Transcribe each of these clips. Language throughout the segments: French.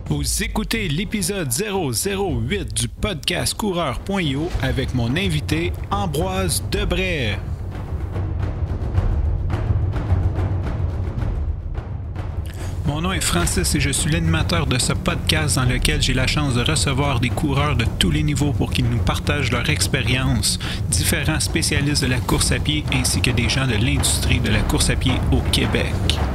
Vous écoutez l'épisode 008 du podcast Coureur.io avec mon invité Ambroise Debray. Mon nom est Francis et je suis l'animateur de ce podcast dans lequel j'ai la chance de recevoir des coureurs de tous les niveaux pour qu'ils nous partagent leur expérience, différents spécialistes de la course à pied ainsi que des gens de l'industrie de la course à pied au Québec.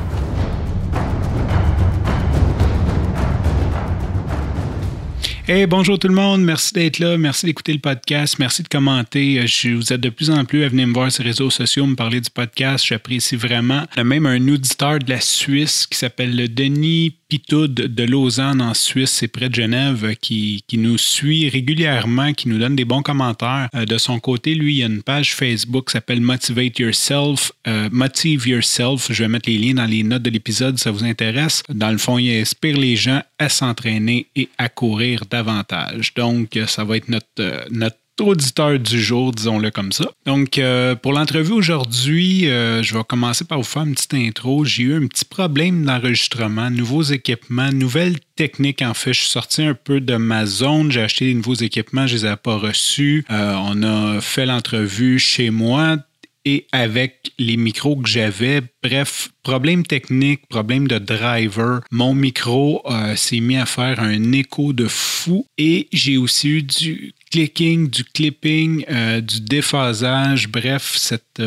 Hey, bonjour tout le monde, merci d'être là, merci d'écouter le podcast, merci de commenter. Vous êtes de plus en plus à venir me voir sur les réseaux sociaux, me parler du podcast, j'apprécie vraiment. Il y a même un auditeur de la Suisse qui s'appelle Denis Pitoud de Lausanne en Suisse, c'est près de Genève, qui nous suit régulièrement, qui nous donne des bons commentaires. De son côté, lui, il y a une page Facebook qui s'appelle Motivate Yourself, Motive Yourself. Je vais mettre les liens dans les notes de l'épisode si ça vous intéresse. Dans le fond, il inspire les gens à s'entraîner et à courir davantage. Donc, ça va être notre auditeur du jour, disons-le comme ça. Donc, pour l'entrevue aujourd'hui, je vais commencer par vous faire une petite intro. J'ai eu un petit problème d'enregistrement, nouveaux équipements, nouvelles techniques. En fait, je suis sorti un peu de ma zone. J'ai acheté des nouveaux équipements, je ne les ai pas reçus. On a fait l'entrevue chez moi et avec les micros que j'avais. Bref, problème technique, problème de driver. Mon micro s'est mis à faire un écho de fou et j'ai aussi eu du clicking, du clipping, du déphasage. Bref,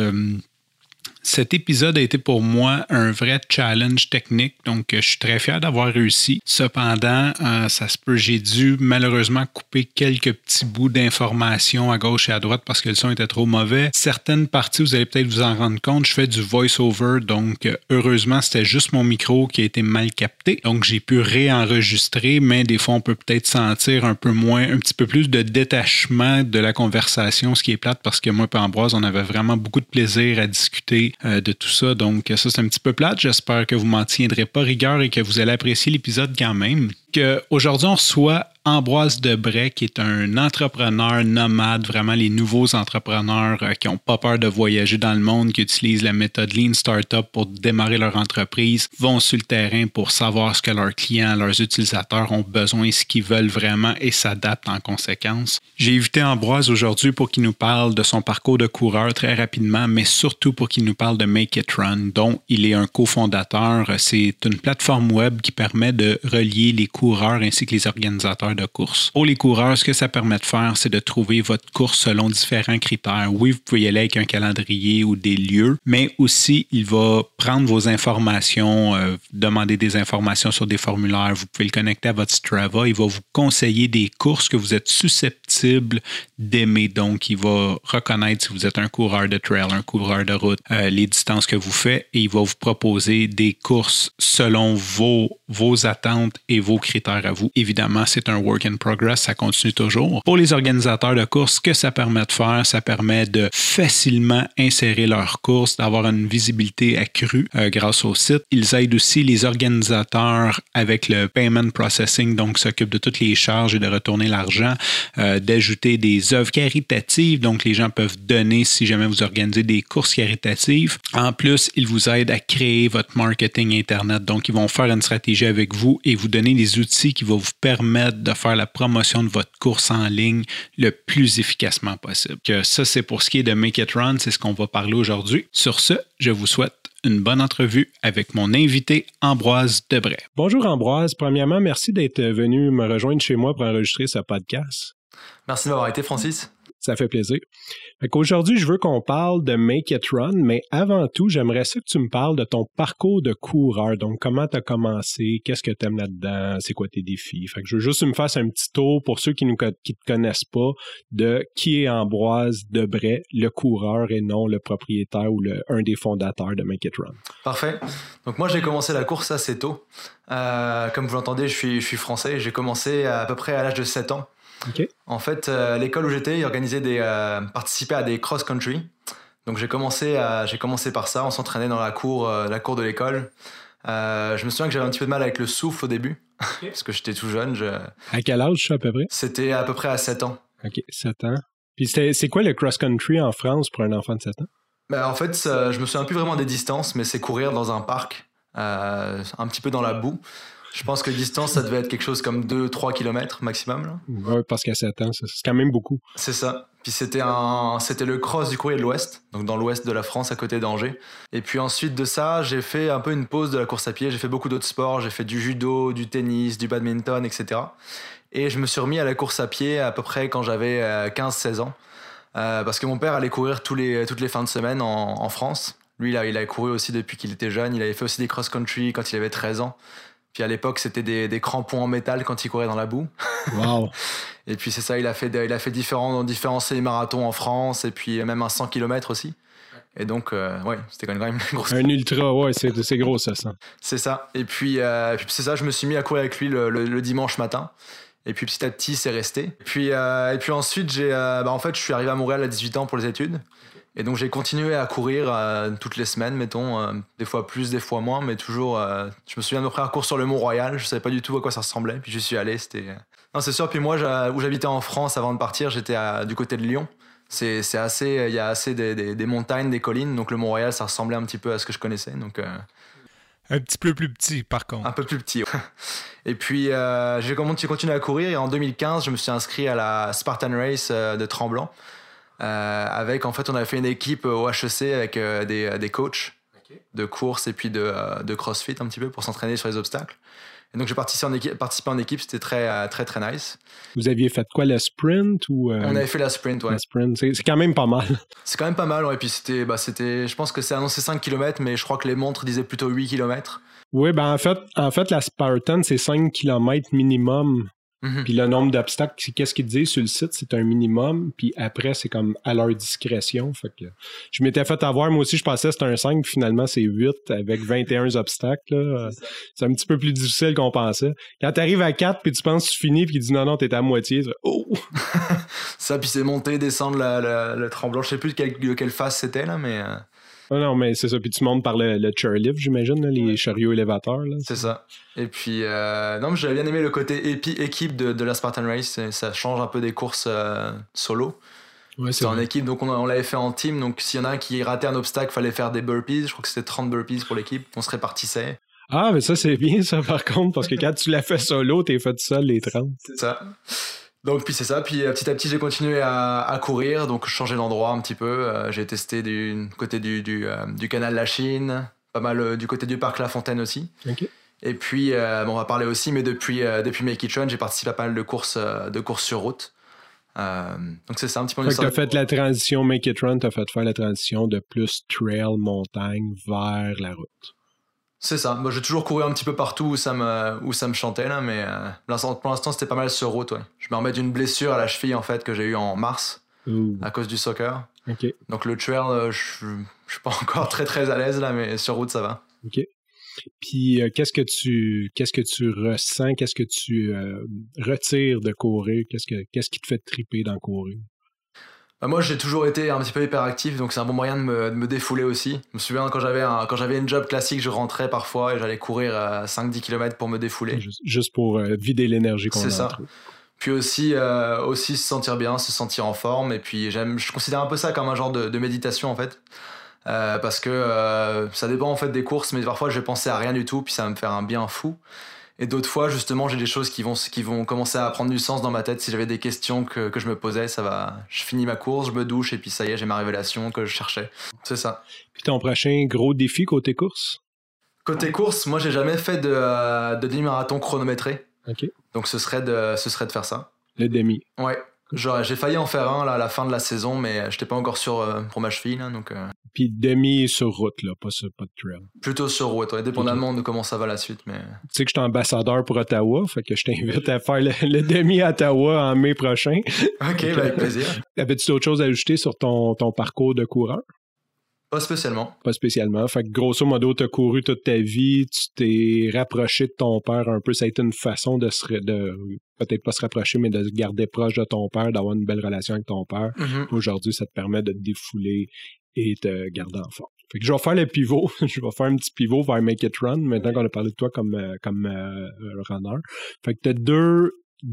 cet épisode a été pour moi un vrai challenge technique, donc je suis très fier d'avoir réussi. Cependant, ça se peut, j'ai dû malheureusement couper quelques petits bouts d'informations à gauche et à droite parce que le son était trop mauvais. Certaines parties, vous allez peut-être vous en rendre compte, je fais du voice-over, donc heureusement, c'était juste mon micro qui a été mal capté. Donc j'ai pu réenregistrer, mais des fois, on peut peut-être sentir un petit peu plus de détachement de la conversation, ce qui est plate parce que moi et Ambroise, on avait vraiment beaucoup de plaisir à discuter de tout ça. Donc, ça, c'est un petit peu plate. J'espère que vous m'en tiendrez pas rigueur et que vous allez apprécier l'épisode quand même. Aujourd'hui, on reçoit Ambroise Debray, qui est un entrepreneur nomade, vraiment les nouveaux entrepreneurs qui n'ont pas peur de voyager dans le monde, qui utilisent la méthode Lean Startup pour démarrer leur entreprise, vont sur le terrain pour savoir ce que leurs clients, leurs utilisateurs ont besoin, ce qu'ils veulent vraiment et s'adaptent en conséquence. J'ai invité Ambroise aujourd'hui pour qu'il nous parle de son parcours de coureur très rapidement, mais surtout pour qu'il nous parle de Make It Run, dont il est un cofondateur. C'est une plateforme web qui permet de relier les coureurs ainsi que les organisateurs de course. Pour les coureurs, ce que ça permet de faire, c'est de trouver votre course selon différents critères. Oui, vous pouvez y aller avec un calendrier ou des lieux, mais aussi, il va prendre vos informations, demander des informations sur des formulaires. Vous pouvez le connecter à votre Strava. Il va vous conseiller des courses que vous êtes susceptible d'aimer. Donc, il va reconnaître si vous êtes un coureur de trail, un coureur de route, les distances que vous faites et il va vous proposer des courses selon vos attentes et vos critères à vous. Évidemment, c'est un work in progress, ça continue toujours. Pour les organisateurs de courses, ce que ça permet de faire, ça permet de facilement insérer leurs courses, d'avoir une visibilité accrue grâce au site. Ils aident aussi les organisateurs avec le payment processing, donc s'occupent de toutes les charges et de retourner l'argent, d'ajouter des œuvres caritatives, donc les gens peuvent donner si jamais vous organisez des courses caritatives. En plus, ils vous aident à créer votre marketing Internet, donc ils vont faire une stratégie avec vous et vous donner des outils qui vont vous permettre de faire la promotion de votre course en ligne le plus efficacement possible. Ça, c'est pour ce qui est de Make It Run, c'est ce qu'on va parler aujourd'hui. Sur ce, je vous souhaite une bonne entrevue avec mon invité Ambroise Debray. Bonjour Ambroise, premièrement, merci d'être venu me rejoindre chez moi pour enregistrer ce podcast. Merci de m'avoir été, Francis. Ça fait plaisir. Aujourd'hui, je veux qu'on parle de Make It Run, mais avant tout, j'aimerais ça que tu me parles de ton parcours de coureur. Donc, comment tu as commencé? Qu'est-ce que tu aimes là-dedans? C'est quoi tes défis? Fait que je veux juste que tu me fasses un petit tour pour ceux qui ne te connaissent pas de qui est Ambroise Debray, le coureur et non le propriétaire ou un des fondateurs de Make It Run. Parfait. Donc, moi, j'ai commencé la course assez tôt. Comme vous l'entendez, je suis français. J'ai commencé à peu près à l'âge de 7 ans. Okay. En fait, l'école où j'étais, ils organisaient participaient à des cross-country. Donc j'ai commencé par ça. On s'entraînait dans la cour de l'école. Je me souviens que j'avais un petit peu de mal avec le souffle au début, okay. Parce que j'étais tout jeune. À quel âge, à peu près? C'était à peu près à 7 ans. OK, 7 ans. Puis c'est quoi le cross-country en France pour un enfant de 7 ans? En fait, je me souviens plus vraiment des distances, mais c'est courir dans un parc, un petit peu dans la boue. Je pense que distance, ça devait être quelque chose comme 2-3 km maximum. Là. Ouais, parce qu'à 7 ans, c'est quand même beaucoup. C'est ça. Puis c'était le cross du courrier de l'Ouest, donc dans l'ouest de la France, à côté d'Angers. Et puis ensuite de ça, j'ai fait un peu une pause de la course à pied. J'ai fait beaucoup d'autres sports. J'ai fait du judo, du tennis, du badminton, etc. Et je me suis remis à la course à pied à peu près quand j'avais 15-16 ans. Parce que mon père allait courir toutes les fins de semaine en France. Lui, il a couru aussi depuis qu'il était jeune. Il avait fait aussi des cross-country quand il avait 13 ans. Puis à l'époque, c'était des crampons en métal quand il courait dans la boue. Wow. Et puis c'est ça, il a fait différents semi-marathons en France et puis même un 100 km aussi. Et donc, ouais, c'était quand même une grosse... Un ultra, ouais, c'est gros ça. C'est ça. Et puis c'est ça, je me suis mis à courir avec lui le dimanche matin. Et puis petit à petit, c'est resté. Et puis ensuite, en fait, je suis arrivé à Montréal à 18 ans pour les études. Et donc j'ai continué à courir toutes les semaines, mettons, des fois plus, des fois moins, mais toujours, je me souviens de mon première course sur le Mont-Royal, je savais pas du tout à quoi ça ressemblait, puis je suis allé, c'était... Non, c'est sûr, puis moi, où j'habitais en France avant de partir, j'étais du côté de Lyon. Il y a assez des montagnes, des collines, donc le Mont-Royal, ça ressemblait un petit peu à ce que je connaissais, donc... Un petit peu plus petit, par contre. Un peu plus petit, ouais. Et puis, j'ai continué à courir, et en 2015, je me suis inscrit à la Spartan Race de Tremblant. En fait, on avait fait une équipe au HEC avec des coachs de course et puis de CrossFit un petit peu pour s'entraîner sur les obstacles. Et donc j'ai participé en équipe, c'était très très très nice. Vous aviez fait quoi, le sprint ou On avait fait la sprint, ouais. La sprint, c'est quand même pas mal. C'est quand même pas mal, ouais. Et puis c'était, je pense que c'est annoncé 5 km, mais je crois que les montres disaient plutôt 8 km. Oui, ben en fait, la Spartan, c'est 5 km minimum. Mm-hmm. Puis le nombre d'obstacles, qu'est-ce qu'ils disent sur le site, c'est un minimum, puis après, c'est comme à leur discrétion. Fait que je m'étais fait avoir, moi aussi, je pensais que c'était un 5, puis finalement, c'est 8 avec 21 obstacles. Là. C'est un petit peu plus difficile qu'on pensait. Quand t'arrives à 4, puis tu penses que tu finis, puis ils disent non, t'es à moitié. Oh! Ça, puis c'est monter, descendre le tremblant. Je sais plus de quelle phase c'était, là, mais... Non, mais c'est ça. Puis tu montes par le chairlift, j'imagine, là, les chariots élévateurs. Là, c'est ça. Et puis, non, mais j'avais bien aimé le côté équipe de la Spartan Race. Ça change un peu des courses solo. Ouais, c'est en équipe, donc on l'avait fait en team. Donc s'il y en a un qui ratait un obstacle, il fallait faire des burpees. Je crois que c'était 30 burpees pour l'équipe. On se répartissait. Ah, mais ça, c'est bien, ça, par contre, parce que quand tu l'as fait solo, t'es fait seul les 30. C'est ça. Donc puis c'est ça, puis petit à petit j'ai continué à courir, donc je changeais d'endroit un petit peu, j'ai testé du côté du canal La Chine, pas mal du côté du parc La Fontaine aussi. Okay. Et puis on va parler aussi, mais depuis Make It Run, j'ai participé à pas mal de courses sur route. Donc c'est ça un petit peu. Fait que t'as fait la transition Make It Run, t'as fait faire la transition de plus trail, montagne vers la route. C'est ça. Moi, j'ai toujours couru un petit peu partout où ça me chantait, là, mais pour l'instant, c'était pas mal sur route, ouais. Je me remets d'une blessure à la cheville, en fait, que j'ai eue en mars, à cause du soccer. Okay. Donc, le trail, je suis pas encore très, très à l'aise, là, mais sur route, ça va. OK. Puis, qu'est-ce que tu ressens? Qu'est-ce que tu retires de courir? Qu'est-ce qui te fait triper dans courir? Moi, j'ai toujours été un petit peu hyperactif, donc c'est un bon moyen de me défouler aussi. Je me souviens, quand j'avais une job classique, je rentrais parfois et j'allais courir 5-10 km pour me défouler. Juste pour vider l'énergie qu'on a. C'est ça. Puis aussi se sentir bien, se sentir en forme. Et puis, je considère un peu ça comme un genre de méditation, en fait. Parce que ça dépend, en fait, des courses, mais parfois, je vais penser à rien du tout, puis ça va me faire un bien fou. Et d'autres fois, justement, j'ai des choses qui vont commencer à prendre du sens dans ma tête. Si j'avais des questions que je me posais, je finis ma course, je me douche et puis ça y est, j'ai ma révélation que je cherchais. C'est ça. Puis ton prochain gros défi côté course? Côté course, moi, j'ai jamais fait de demi-marathon chronométré. OK. Donc, ce serait de faire ça. Le demi. Ouais. Genre, j'ai failli en faire un là, à la fin de la saison, mais j'étais pas encore sûr pour ma cheville. Là, donc, Puis demi sur route, là, pas de trail. Plutôt sur route, ouais, dépendamment de comment ça va la suite. Mais... Tu sais que je suis ambassadeur pour Ottawa, fait que je t'invite à faire le demi à Ottawa en mai prochain. OK, avec plaisir. Avais-tu d'autres choses à ajouter sur ton parcours de coureur? Pas spécialement. Pas spécialement. Fait que grosso modo, tu as couru toute ta vie, tu t'es rapproché de ton père un peu. Ça a été une façon de peut-être pas se rapprocher, mais de se garder proche de ton père, d'avoir une belle relation avec ton père. Mm-hmm. Aujourd'hui, ça te permet de te défouler et te garder en forme. Fait que je vais faire le pivot. Je vais faire un petit pivot vers Make It Run, maintenant qu'on a parlé de toi comme runner. Fait que tu as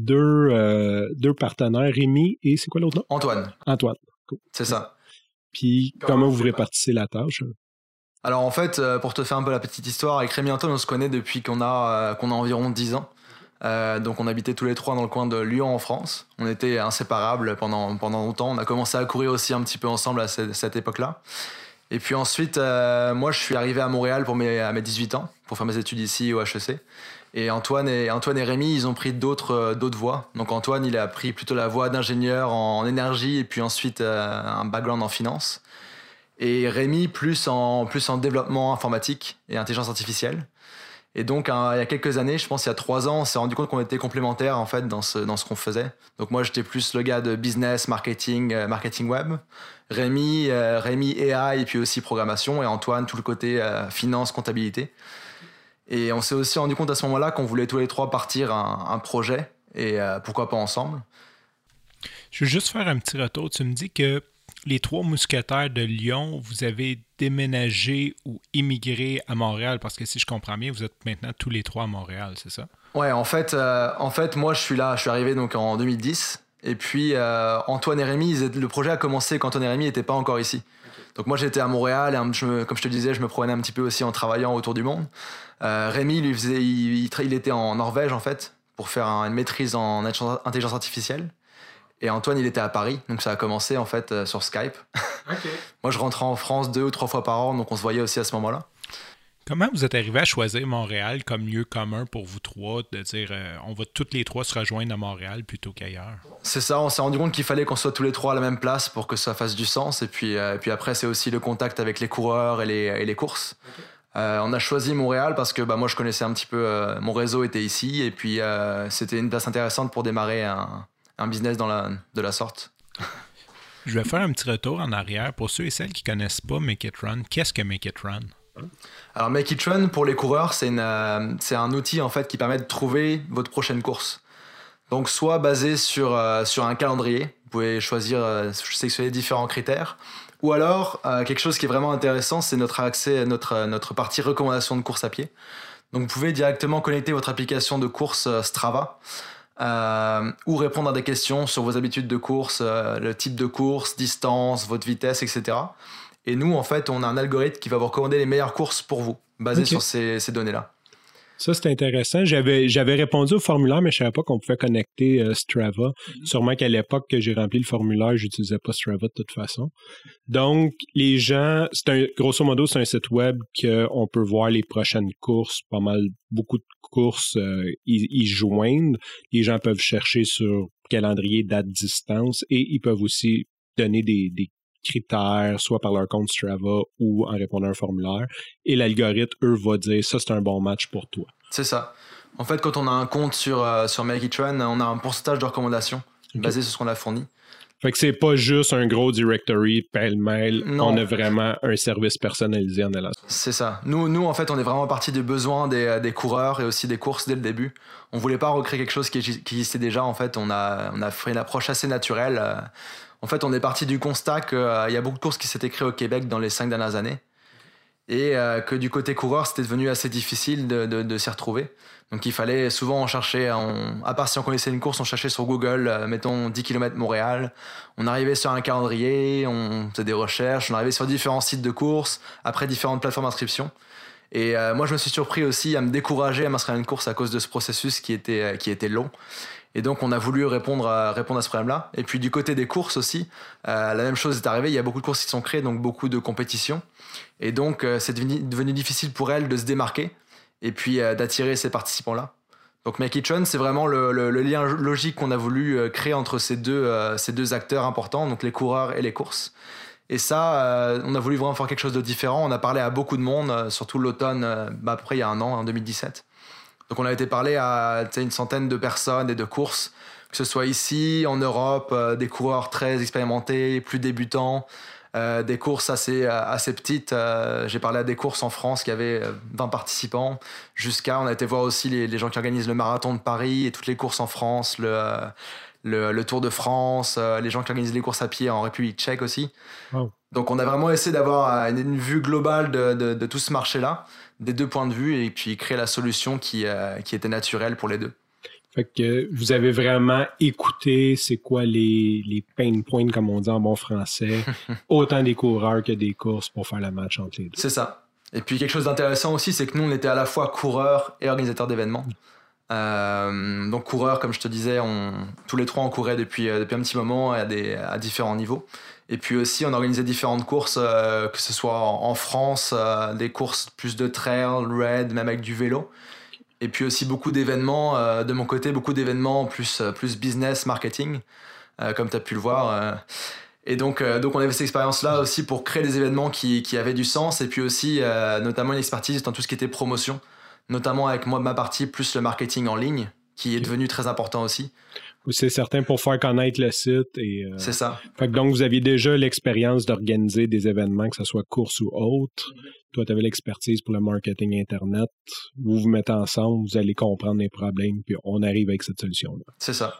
deux partenaires, Rémi et c'est quoi l'autre nom? Antoine. Cool. C'est ça. Puis, comment vous répartissez la tâche? Alors en fait, pour te faire un peu la petite histoire, avec Rémi et Antoine, on se connaît depuis qu'on a environ 10 ans. Donc on habitait tous les trois dans le coin de Lyon en France. On était inséparables pendant longtemps. On a commencé à courir aussi un petit peu ensemble à cette époque-là. Et puis ensuite, moi je suis arrivé à Montréal à mes 18 ans pour faire mes études ici au HEC. Et Antoine et Rémi, ils ont pris d'autres voies. Donc Antoine, il a pris plutôt la voie d'ingénieur en énergie et puis ensuite un background en finance. Et Rémi plus en développement informatique et intelligence artificielle. Et donc, il y a quelques années, je pense il y a 3 ans, on s'est rendu compte qu'on était complémentaires en fait dans ce qu'on faisait. Donc moi, j'étais plus le gars de business, marketing web. Rémi AI et puis aussi programmation. Et Antoine, tout le côté finance, comptabilité. Et on s'est aussi rendu compte à ce moment-là qu'on voulait tous les trois partir un projet. Et pourquoi pas ensemble. Je veux juste faire un petit retour. Tu me dis que les 3 mousquetaires de Lyon, vous avez déménagé ou immigré à Montréal, parce que si je comprends bien, vous êtes maintenant tous les 3 à Montréal, c'est ça? Ouais, en fait, moi je suis arrivé donc en 2010, et puis Antoine et Rémi, le projet a commencé quand Antoine et Rémi n'étaient pas encore ici. Donc moi j'étais à Montréal, et comme je te disais, je me promenais un petit peu aussi en travaillant autour du monde. Rémi, il était en Norvège en fait, pour faire une maîtrise en intelligence artificielle. Et Antoine, il était à Paris, donc ça a commencé en fait sur Skype. Okay. Moi, je rentrais en France 2 ou 3 fois par an, donc on se voyait aussi à ce moment-là. Comment vous êtes arrivé à choisir Montréal comme lieu commun pour vous trois, de dire on va toutes les 3 se rejoindre à Montréal plutôt qu'ailleurs? C'est ça, on s'est rendu compte qu'il fallait qu'on soit tous les 3 à la même place pour que ça fasse du sens. Et puis après, c'est aussi le contact avec les coureurs et les courses. Okay. On a choisi Montréal parce que moi, je connaissais un petit peu, mon réseau était ici, et puis c'était une place intéressante pour démarrer un business de la sorte. Je vais faire un petit retour en arrière. Pour ceux et celles qui ne connaissent pas Make It Run, qu'est-ce que Make It Run? Alors Make It Run, pour les coureurs, c'est un outil en fait qui permet de trouver votre prochaine course. Donc soit basé sur un calendrier, vous pouvez sélectionner différents critères, ou alors quelque chose qui est vraiment intéressant, c'est notre partie recommandation de course à pied. Donc vous pouvez directement connecter votre application de course Strava, ou répondre à des questions sur vos habitudes de course, le type de course, distance, votre vitesse, etc. Et nous, en fait, on a un algorithme qui va vous recommander les meilleures courses pour vous, basé sur ces données-là. Ça, c'est intéressant. J'avais répondu au formulaire, mais je ne savais pas qu'on pouvait connecter Strava. Sûrement qu'à l'époque que j'ai rempli le formulaire, je n'utilisais pas Strava de toute façon. Donc, les gens, grosso modo, c'est un site web qu'on peut voir les prochaines courses, beaucoup de courses y joignent. Les gens peuvent chercher sur calendrier, date, distance, et ils peuvent aussi donner des critères, soit par leur compte Strava ou en répondant à un formulaire. Et l'algorithme, eux, va dire ça, c'est un bon match pour toi. C'est ça. En fait, quand on a un compte sur Make It Run, on a un pourcentage de recommandations basé sur ce qu'on a fourni. Fait que c'est pas juste un gros directory pêle-mêle. Non. On a vraiment un service personnalisé en allant. C'est ça. Nous, en fait, on est vraiment parti du besoin des coureurs et aussi des courses dès le début. On voulait pas recréer quelque chose qui existait déjà. En fait, on a fait une approche assez naturelle. En fait, on est parti du constat qu'il y a beaucoup de courses qui s'étaient créées au Québec dans les 5 dernières années. Et que du côté coureur, c'était devenu assez difficile de s'y retrouver. Donc il fallait souvent en chercher, à part si on connaissait une course, on cherchait sur Google, mettons 10 km Montréal. On arrivait sur un calendrier, on faisait des recherches, on arrivait sur différents sites de courses, après différentes plateformes d'inscription. Et moi, je me suis surpris aussi à me décourager à m'inscrire à une course à cause de ce processus qui était long. Et donc, on a voulu répondre à ce problème-là. Et puis, du côté des courses aussi, la même chose est arrivée. Il y a beaucoup de courses qui sont créées, donc beaucoup de compétitions. Et donc, c'est devenu difficile pour elles de se démarquer et puis d'attirer ces participants-là. Donc, Make It Run, c'est vraiment le lien logique qu'on a voulu créer entre ces deux acteurs importants, donc les coureurs et les courses. Et ça, on a voulu vraiment faire quelque chose de différent. On a parlé à beaucoup de monde, surtout l'automne, à peu près il y a un an, en 2017. Donc on a été parlé à une centaine de personnes et de courses, que ce soit ici, en Europe, des coureurs très expérimentés, plus débutants, des courses assez petites. J'ai parlé à des courses en France qui avaient 20 participants, on a été voir aussi les gens qui organisent le marathon de Paris et toutes les courses en France, le Tour de France, les gens qui organisent les courses à pied en République tchèque aussi. Wow. Donc on a vraiment essayé d'avoir une vue globale de tout ce marché-là, des deux points de vue, et puis créer la solution qui était naturelle pour les deux. Fait que vous avez vraiment écouté c'est quoi les pain points, comme on dit en bon français, autant des coureurs que des courses pour faire le match entre les deux. C'est ça. Et puis quelque chose d'intéressant aussi, c'est que nous, on était à la fois coureurs et organisateurs d'événements. Donc coureurs, comme je te disais, tous les trois on courait depuis un petit moment à différents niveaux. Et puis aussi on organisait différentes courses, que ce soit en France, des courses plus de trail, raid, même avec du vélo. Et puis aussi beaucoup d'événements, de mon côté, beaucoup d'événements plus business, marketing, comme tu as pu le voir. Et donc on avait cette expérience-là aussi pour créer des événements qui avaient du sens, et puis aussi notamment une expertise dans tout ce qui était promotion, notamment avec moi, ma partie, plus le marketing en ligne, qui est devenu très important aussi. C'est certain pour faire connaître le site. C'est ça. Fait que donc, vous aviez déjà l'expérience d'organiser des événements, que ce soit course ou autre. Toi, tu avais l'expertise pour le marketing Internet. Vous vous mettez ensemble, vous allez comprendre les problèmes, puis on arrive avec cette solution-là. C'est ça.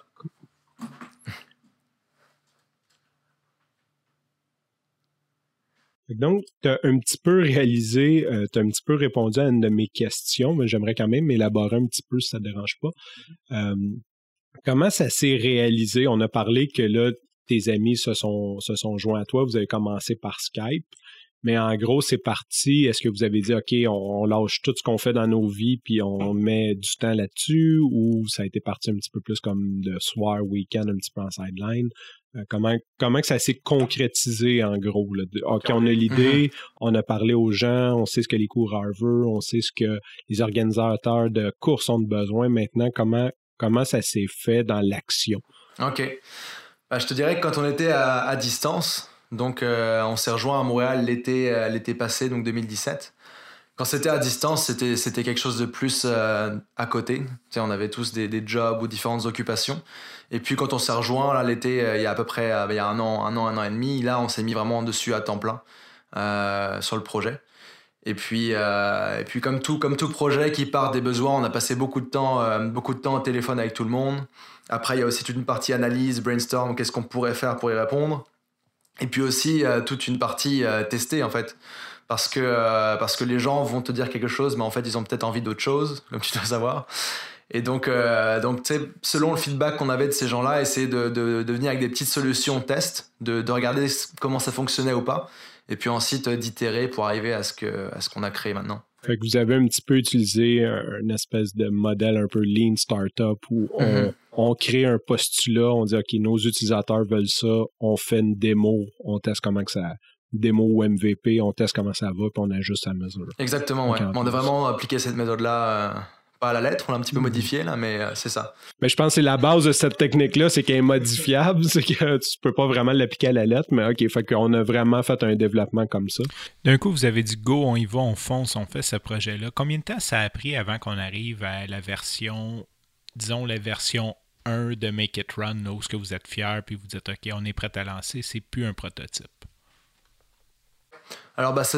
Donc, tu as un petit peu réalisé, tu as un petit peu répondu à une de mes questions, mais j'aimerais quand même élaborer un petit peu si ça ne te dérange pas. Comment ça s'est réalisé? On a parlé que là, tes amis se sont joints à toi, vous avez commencé par Skype, mais en gros, c'est parti. Est-ce que vous avez dit, OK, on lâche tout ce qu'on fait dans nos vies puis on met du temps là-dessus, ou ça a été parti un petit peu plus comme de soir, week-end, un petit peu en sideline? Comment que ça s'est concrétisé en gros? Là? OK, on a l'idée, on a parlé aux gens, on sait ce que les coureurs veulent, on sait ce que les organisateurs de courses ont besoin. Maintenant, comment ça s'est fait dans l'action? OK. Je te dirais que quand on était à distance, donc on s'est rejoint à Montréal l'été passé, donc 2017. Quand c'était à distance, c'était quelque chose de plus à côté. Tu sais, on avait tous des jobs ou différentes occupations. Et puis quand on s'est rejoint là, l'été, il y a à peu près il y a un an et demi, là on s'est mis vraiment dessus à temps plein sur le projet. Et puis comme tout projet qui part des besoins, on a passé beaucoup de temps au téléphone avec tout le monde. Après, il y a aussi toute une partie analyse, brainstorm, qu'est-ce qu'on pourrait faire pour y répondre. Et puis aussi toute une partie tester en fait. Parce que les gens vont te dire quelque chose, mais en fait, ils ont peut-être envie d'autre chose, comme tu dois savoir. Et donc tu sais, selon le feedback qu'on avait de ces gens-là, essayer de venir avec des petites solutions test, de regarder comment ça fonctionnait ou pas, et puis ensuite d'itérer pour arriver à ce qu'on a créé maintenant. Fait que vous avez un petit peu utilisé une espèce de modèle un peu lean startup où on crée un postulat, on dit OK, nos utilisateurs veulent ça, on fait une démo, on teste comment que ça... démo ou MVP, on teste comment ça va, puis on ajuste à mesure. Exactement, ouais. On a vraiment appliqué cette méthode-là, pas à la lettre, on l'a un petit peu modifié, là, mais c'est ça. Mais je pense que c'est la base de cette technique-là, c'est qu'elle est modifiable, c'est que tu peux pas vraiment l'appliquer à la lettre, mais OK, fait qu'on a vraiment fait un développement comme ça. D'un coup, vous avez dit go, on y va, on fonce, on fait ce projet-là. Combien de temps ça a pris avant qu'on arrive à la version, disons la version 1 de Make It Run, là, où est-ce que vous êtes fiers, puis vous dites OK, on est prêt à lancer, c'est plus un prototype? Alors ça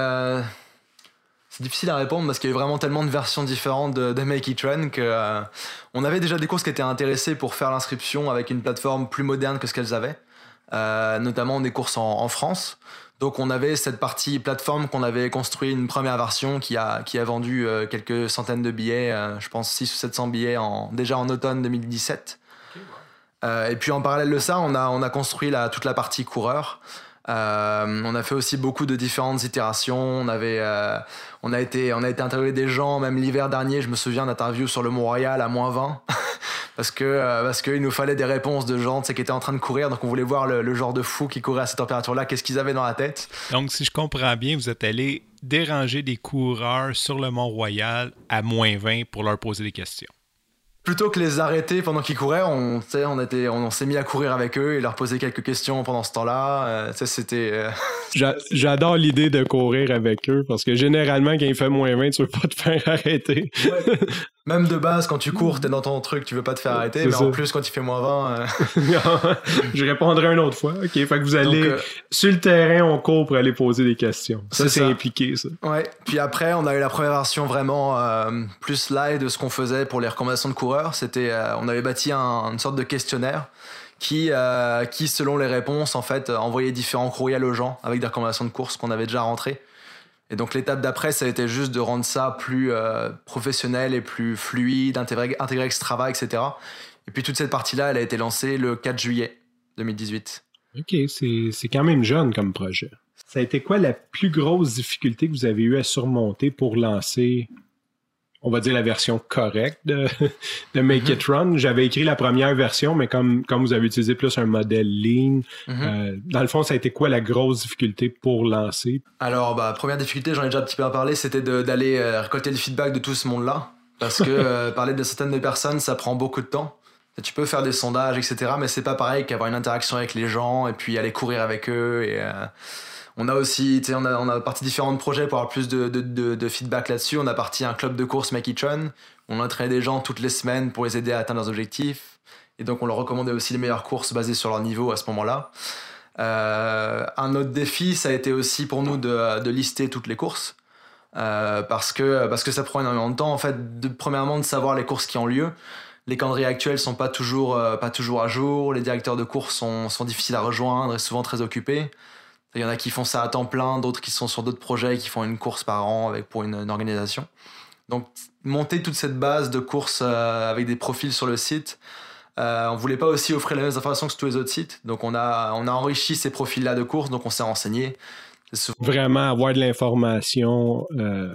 c'est difficile à répondre parce qu'il y a eu vraiment tellement de versions différentes de Make It Run que on avait déjà des courses qui étaient intéressées pour faire l'inscription avec une plateforme plus moderne que ce qu'elles avaient, notamment des courses en France. Donc on avait cette partie plateforme qu'on avait construit une première version qui a vendu quelques centaines de billets, je pense 600 ou 700 billets déjà en automne 2017. Et puis en parallèle de ça, on a construit toute la partie coureur. On a fait aussi beaucoup de différentes itérations. On a été interviewer des gens, même l'hiver dernier, je me souviens d'interviews sur le Mont-Royal à -20 parce qu'il nous fallait des réponses de gens qui étaient en train de courir, donc on voulait voir le genre de fou qui courait à cette température-là, qu'est-ce qu'ils avaient dans la tête. Donc si je comprends bien, vous êtes allé déranger des coureurs sur le Mont-Royal à -20 pour leur poser des questions. Plutôt que les arrêter pendant qu'ils couraient, on s'est mis à courir avec eux et leur poser quelques questions pendant ce temps-là. C'était... J'adore l'idée de courir avec eux parce que généralement, quand il fait -20, tu veux pas te faire arrêter. Ouais. Même de base, quand tu cours, t'es dans ton truc, tu veux pas te faire arrêter, mais ça. En plus, quand il fait -20... Je répondrai une autre fois. OK, fait que vous allez... sur le terrain, on court pour aller poser des questions. Ça, c'est impliqué, ça. Ouais, puis après, on a eu la première version vraiment plus live de ce qu'on faisait pour les recommandations de coureurs. C'était... on avait bâti une sorte de questionnaire qui, selon les réponses, en fait, envoyait différents courriels aux gens avec des recommandations de courses qu'on avait déjà rentrées. Et donc l'étape d'après, ça a été juste de rendre ça plus professionnel et plus fluide, intégrer Extrava, etc. Et puis toute cette partie-là, elle a été lancée le 4 juillet 2018. OK, c'est quand même jeune comme projet. Ça a été quoi la plus grosse difficulté que vous avez eu à surmonter pour lancer, on va dire, la version correcte de Make It Run? J'avais écrit la première version, mais comme vous avez utilisé plus un modèle lean, dans le fond, ça a été quoi la grosse difficulté pour lancer? Alors, première difficulté, j'en ai déjà un petit peu parlé, c'était d'aller récolter le feedback de tout ce monde-là. Parce que parler de centaines de personnes, ça prend beaucoup de temps. Tu peux faire des sondages, etc., mais c'est pas pareil qu'avoir une interaction avec les gens et puis aller courir avec eux. Et on a aussi, on a parti différents projets pour avoir plus de feedback là-dessus. On a parti un club de course Make It Run. On entraînait des gens toutes les semaines pour les aider à atteindre leurs objectifs. Et donc on leur recommandait aussi les meilleures courses basées sur leur niveau à ce moment-là. Un autre défi, ça a été aussi pour nous de lister toutes les courses. Parce que ça prend énormément de temps, en fait, premièrement de savoir les courses qui ont lieu. Les calendriers actuels sont pas toujours à jour, les directeurs de course sont difficiles à rejoindre et souvent très occupés. Il y en a qui font ça à temps plein, d'autres qui sont sur d'autres projets, qui font une course par an pour une organisation. Donc monter toute cette base de courses avec des profils sur le site, on voulait pas aussi offrir les mêmes informations que tous les autres sites, donc on a enrichi ces profils-là de courses, donc on s'est renseigné. Vraiment avoir de l'information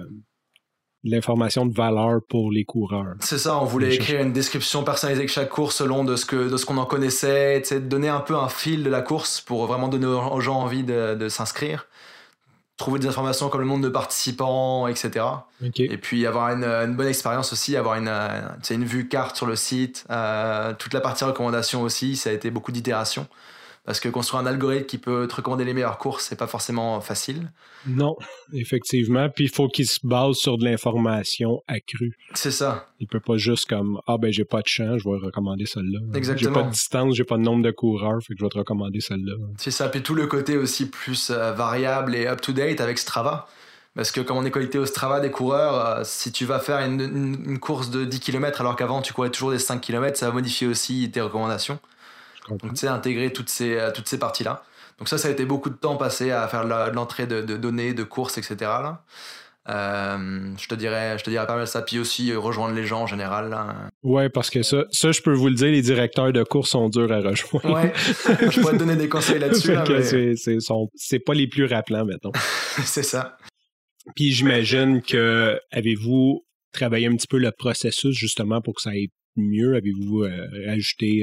de valeur pour les coureurs. C'est ça, on voulait écrire une description personnalisée de chaque course selon de ce qu'on en connaissait, donner un peu un fil de la course pour vraiment donner aux gens envie de s'inscrire, trouver des informations comme le nombre de participants, etc. Okay. Et puis avoir une bonne expérience aussi, avoir une vue carte sur le site, toute la partie recommandation aussi, ça a été beaucoup d'itérations. Parce que construire un algorithme qui peut te recommander les meilleures courses, c'est pas forcément facile. Non, effectivement. Puis il faut qu'il se base sur de l'information accrue. C'est ça. Il peut pas juste comme j'ai pas de champ, je vais recommander celle-là. Exactement. J'ai pas de distance, j'ai pas de nombre de coureurs, fait que je vais te recommander celle-là. C'est ça. Puis tout le côté aussi plus variable et up-to-date avec Strava. Parce que comme on est connecté au Strava des coureurs, si tu vas faire une course de 10 km alors qu'avant tu courais toujours des 5 km, ça va modifier aussi tes recommandations. Donc tu sais, intégrer toutes ces parties-là. Donc ça a été beaucoup de temps passé à faire de l'entrée de données, de courses, etc. Là. Je te dirais pas mal ça. Puis aussi rejoindre les gens en général. Là. Ouais, parce que ça, je peux vous le dire, les directeurs de courses sont durs à rejoindre. Ouais, je pourrais te donner des conseils là-dessus. Là, mais... c'est pas les plus rappelants, mettons. C'est ça. Puis j'imagine que avez-vous travaillé un petit peu le processus justement pour que ça aille mieux? Avez-vous rajouté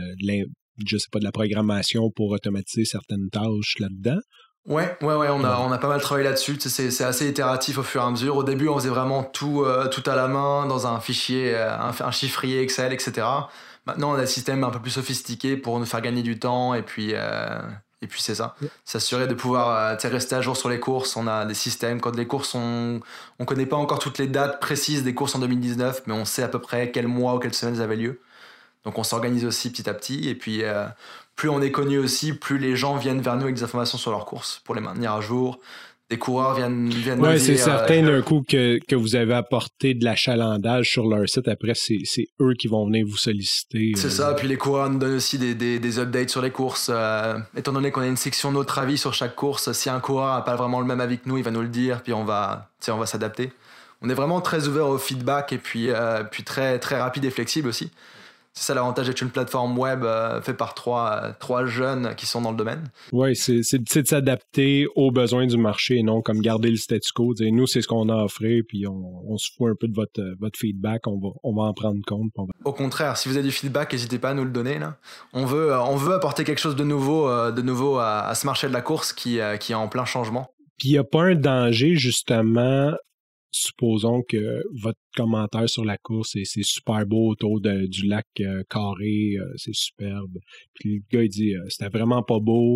de la programmation pour automatiser certaines tâches là-dedans? Ouais, on a pas mal travaillé là-dessus. C'est assez itératif au fur et à mesure. Au début, on faisait vraiment tout à la main dans un fichier, un chiffrier Excel, etc. Maintenant, on a des systèmes un peu plus sophistiqués pour nous faire gagner du temps et puis c'est ça. S'assurer de pouvoir rester à jour sur les courses. On a des systèmes. Quand les courses, on connaît pas encore toutes les dates précises des courses en 2019, mais on sait à peu près quel mois ou quelle semaine elles avaient lieu. Donc on s'organise aussi petit à petit. Et puis plus on est connu aussi, plus les gens viennent vers nous avec des informations sur leurs courses pour les maintenir à jour. Des coureurs viennent nous dire... Oui, c'est certain d'un coup que vous avez apporté de l'achalandage sur leur site. Après, c'est eux qui vont venir vous solliciter. C'est ça. Puis les coureurs nous donnent aussi des updates sur les courses. Étant donné qu'on a une section notre avis sur chaque course, si un coureur n'a pas vraiment le même avis que nous, il va nous le dire. Puis on va s'adapter. On est vraiment très ouvert au feedback et puis très, très rapide et flexible aussi. C'est ça l'avantage d'être une plateforme web faite par trois jeunes qui sont dans le domaine. Oui, c'est de s'adapter aux besoins du marché et non comme garder le statu quo. Nous, c'est ce qu'on a offert, puis on se fout un peu de votre feedback, on va en prendre compte. Au contraire, si vous avez du feedback, n'hésitez pas à nous le donner. Là. On veut apporter quelque chose de nouveau à ce marché de la course qui est en plein changement. Puis il n'y a pas un danger, justement... Supposons que votre commentaire sur la course, c'est super beau autour du lac carré, c'est superbe. Puis le gars, il dit c'était vraiment pas beau.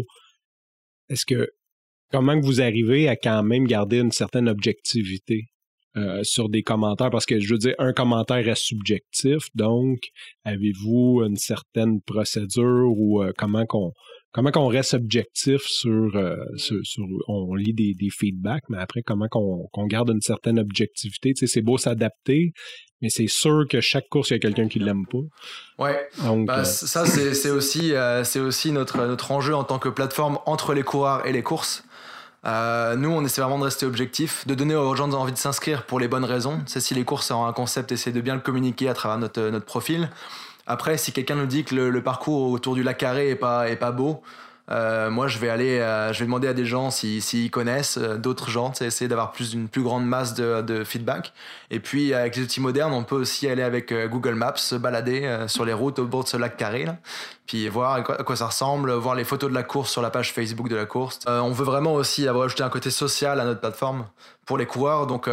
Comment que vous arrivez à quand même garder une certaine objectivité sur des commentaires? Parce que je veux dire, un commentaire est subjectif, donc avez-vous une certaine procédure ou comment qu'on reste objectif sur on lit des feedbacks, mais après, comment qu'on garde une certaine objectivité. Tu sais, c'est beau s'adapter, mais c'est sûr que chaque course, il y a quelqu'un qui l'aime pas. Ouais. Donc, ça, c'est aussi notre enjeu en tant que plateforme entre les coureurs et les courses. Nous, on essaie vraiment de rester objectif, de donner aux gens envie de s'inscrire pour les bonnes raisons. C'est si les courses ont un concept, essayer de bien le communiquer à travers notre profil. Après, si quelqu'un nous dit que le parcours autour du lac Carré est pas beau, moi je vais demander à des gens s'ils connaissent, d'autres gens, essayer d'avoir une plus grande masse de feedback. Et puis avec les outils modernes, on peut aussi aller avec Google Maps, se balader sur les routes au bord de ce lac carré là, puis voir à quoi ça ressemble, voir les photos de la course sur la page Facebook de la course. On veut vraiment aussi avoir ajouté un côté social à notre plateforme pour les coureurs, donc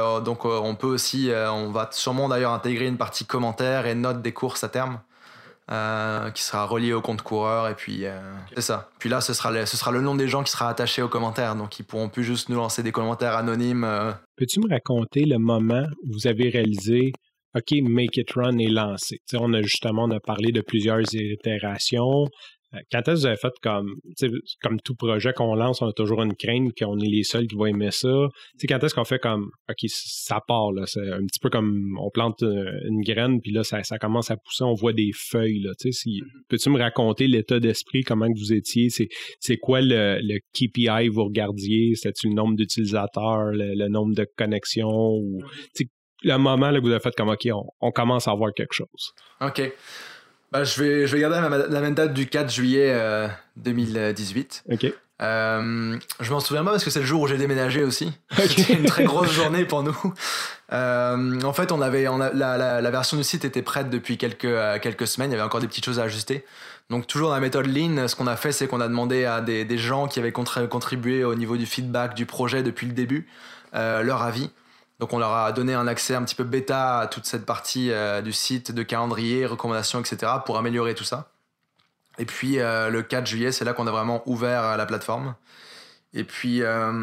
on peut aussi, on va sûrement d'ailleurs intégrer une partie commentaires et notes des courses à terme. Qui sera relié au compte coureur, et puis c'est ça. Puis là, ce sera le nom des gens qui sera attaché aux commentaires, donc ils pourront plus juste nous lancer des commentaires anonymes. Peux-tu me raconter le moment où vous avez réalisé OK, Make It Run est lancé? On a parlé de plusieurs itérations. Quand est-ce que vous avez fait comme tout projet qu'on lance, on a toujours une crainte qu'on est les seuls qui vont aimer ça. Quand est-ce qu'on fait comme OK, ça part, là, c'est un petit peu comme on plante une graine, puis là, ça commence à pousser, on voit des feuilles. Là, peux-tu me raconter l'état d'esprit, comment que vous étiez? C'est quoi le KPI vous regardiez? C'était-tu le nombre d'utilisateurs, le nombre de connexions? Ou, le moment là, que vous avez fait comme OK, on commence à voir quelque chose. OK. Je vais garder la même date du 4 juillet 2018. OK. Je m'en souviens pas parce que c'est le jour où j'ai déménagé aussi. Okay. C'était une très grosse journée pour nous. En fait, la version du site était prête depuis quelques semaines. Il y avait encore des petites choses à ajuster. Donc toujours dans la méthode Lean, ce qu'on a fait, c'est qu'on a demandé à des gens qui avaient contribué au niveau du feedback du projet depuis le début leur avis. Donc on leur a donné un accès un petit peu bêta à toute cette partie du site, de calendrier, recommandations, etc. pour améliorer tout ça. Et puis le 4 juillet, c'est là qu'on a vraiment ouvert la plateforme. Et puis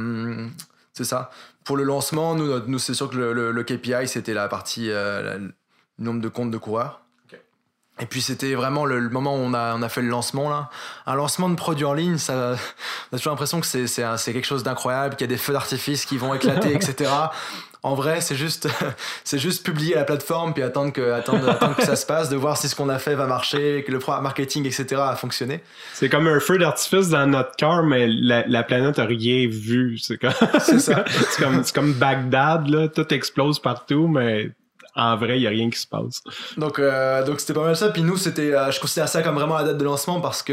c'est ça. Pour le lancement, nous c'est sûr que le KPI, c'était la partie le nombre de comptes de coureurs. Okay. Et puis c'était vraiment le moment où on a fait le lancement là. Un lancement de produit en ligne, on a toujours l'impression que c'est quelque chose d'incroyable, qu'il y a des feux d'artifice qui vont éclater, etc. En vrai, c'est juste publier la plateforme puis attendre que ça se passe, de voir si ce qu'on a fait va marcher, que le marketing, etc. a fonctionné. C'est comme un feu d'artifice dans notre cœur, mais la planète a rien vu. C'est ça. c'est comme Bagdad, là, tout explose partout, mais en vrai, il n'y a rien qui se passe. Donc c'était pas mal ça. Puis nous, je considère ça comme vraiment la date de lancement parce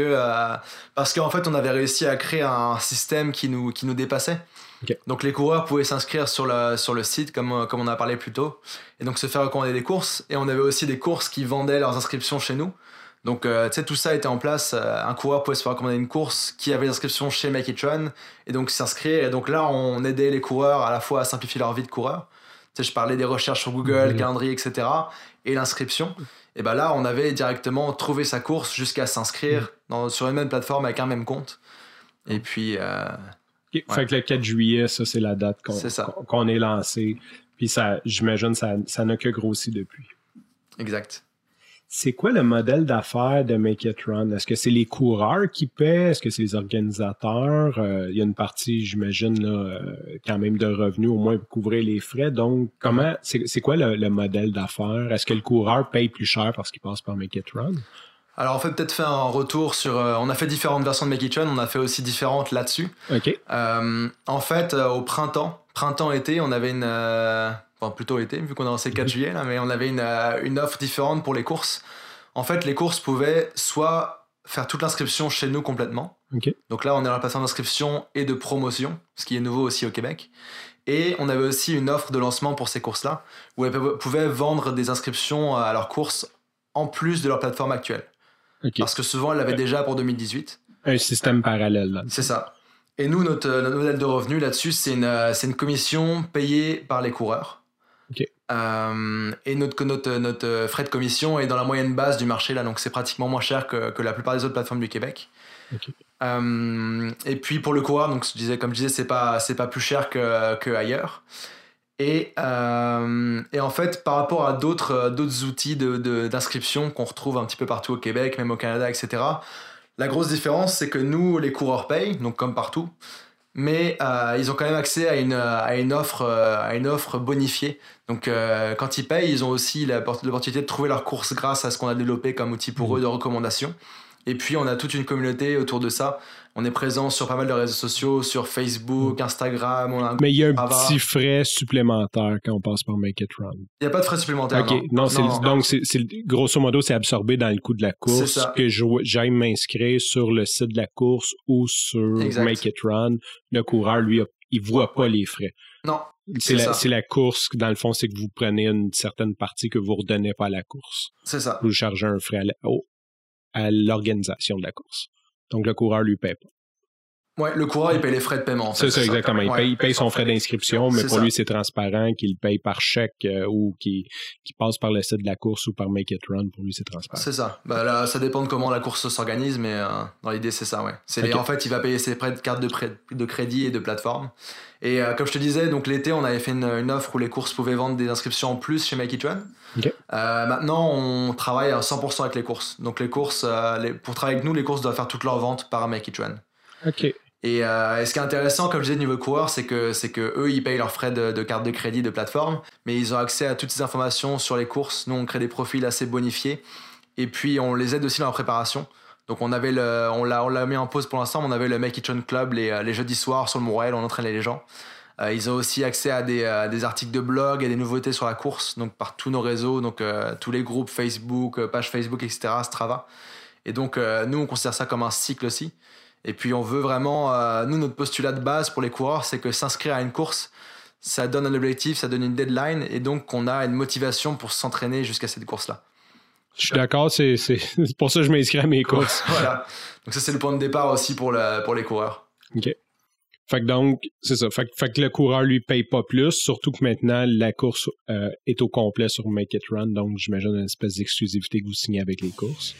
qu'en fait, on avait réussi à créer un système qui nous dépassait. Okay. Donc les coureurs pouvaient s'inscrire sur le site comme on a parlé plus tôt et donc se faire recommander des courses, et on avait aussi des courses qui vendaient leurs inscriptions chez nous. Donc tout ça était en place. Un coureur pouvait se faire recommander une course qui avait l'inscription chez Make It Run et donc s'inscrire, et donc là on aidait les coureurs à la fois à simplifier leur vie de coureur. Je parlais des recherches sur Google, calendrier, etc. et l'inscription. Et ben là on avait directement trouvé sa course jusqu'à s'inscrire sur une même plateforme avec un même compte. Et puis Okay. Ouais. Fait que le 4 juillet, ça, c'est la date qu'on est lancé. Puis ça, j'imagine, ça n'a que grossi depuis. Exact. C'est quoi le modèle d'affaires de Make It Run? Est-ce que c'est les coureurs qui paient? Est-ce que c'est les organisateurs? Il y a une partie, j'imagine, là, quand même de revenus, au moins pour couvrir les frais. Donc, c'est quoi le modèle d'affaires? Est-ce que le coureur paye plus cher parce qu'il passe par Make It Run? Alors on peut peut-être faire un retour sur... on a fait différentes versions de Make It Run, on a fait aussi différentes là-dessus. OK. En fait, au printemps-été, on avait plutôt été, vu qu'on a lancé le 4 juillet, là, mais on avait une offre différente pour les courses. En fait, les courses pouvaient soit faire toute l'inscription chez nous complètement. Okay. Donc là, on est dans la plateforme d'inscription et de promotion, ce qui est nouveau aussi au Québec. Et on avait aussi une offre de lancement pour ces courses-là, où elles pouvaient vendre des inscriptions à leurs courses en plus de leur plateforme actuelle. Okay. Parce que souvent, elle l'avait déjà pour 2018. Un système parallèle. Là. C'est ça. Et nous, notre modèle de revenu là-dessus, c'est une commission payée par les coureurs. Okay. Et notre frais de commission est dans la moyenne basse du marché, là, donc c'est pratiquement moins cher que la plupart des autres plateformes du Québec. Okay. Et puis pour le coureur, donc comme je disais, c'est pas plus cher que ailleurs. Et en fait, par rapport à d'autres outils d'inscription qu'on retrouve un petit peu partout au Québec, même au Canada, etc., la grosse différence, c'est que nous, les coureurs payent, donc comme partout, mais ils ont quand même accès à une offre bonifiée. Donc quand ils payent, ils ont aussi l'opportunité de trouver leur course grâce à ce qu'on a développé comme outil pour eux de recommandation. Et puis, on a toute une communauté autour de ça. On est présent sur pas mal de réseaux sociaux, sur Facebook, Instagram. Mais il y a un petit frais supplémentaire quand on passe par Make It Run. Il n'y a pas de frais supplémentaires. OK. Donc, grosso modo, c'est absorbé dans le coût de la course que j'aille m'inscrire sur le site de la course ou sur Make It Run. Le coureur, lui, il ne voit pas les frais. Non. C'est la course, dans le fond, c'est que vous prenez une certaine partie que vous ne redonnez pas à la course. C'est ça. Vous chargez un frais à l'organisation de la course. Donc, le coureur lui paye pas. Ouais, le coureur, il paye les frais de paiement. En fait, c'est ça, exactement. Il paye son frais d'inscription, mais pour lui, c'est transparent qu'il paye par chèque ou qu'il passe par le site de la course ou par Make It Run. Pour lui, c'est transparent. C'est ça. Là, ça dépend de comment la course s'organise, mais dans l'idée, c'est ça, ouais. En fait, il va payer ses frais de carte de crédit et de plateforme. Et comme je te disais, donc l'été, on avait fait une offre où les courses pouvaient vendre des inscriptions en plus chez Make It Run. Okay. Maintenant, on travaille à 100% avec les courses. Donc les courses, pour travailler avec nous, les courses doivent faire toutes leurs ventes par Make It Run. OK. Et ce qui est intéressant, comme je disais, niveau coureur, c'est que eux, ils payent leurs frais de carte de crédit, de plateforme, mais ils ont accès à toutes ces informations sur les courses. Nous, on crée des profils assez bonifiés, et puis on les aide aussi dans la préparation. Donc on l'a mis en pause pour l'instant, mais on avait le Make It Run Club les jeudis soirs sur le Mont-Royal, on entraînait les gens. Ils ont aussi accès à des articles de blog et des nouveautés sur la course, donc par tous nos réseaux, donc tous les groupes Facebook, pages Facebook, etc., Strava. Et donc nous, on considère ça comme un cycle aussi. Et puis on veut vraiment, nous notre postulat de base pour les coureurs, c'est que s'inscrire à une course, ça donne un objectif, ça donne une deadline, et donc on a une motivation pour s'entraîner jusqu'à cette course-là. Je suis d'accord, c'est pour ça que je m'inscris à mes courses. Voilà, donc ça c'est le point de départ aussi pour les coureurs. OK. Fait que donc, c'est ça, fait que le coureur lui paye pas plus, surtout que maintenant la course est au complet sur Make It Run, donc j'imagine une espèce d'exclusivité que vous signez avec les courses.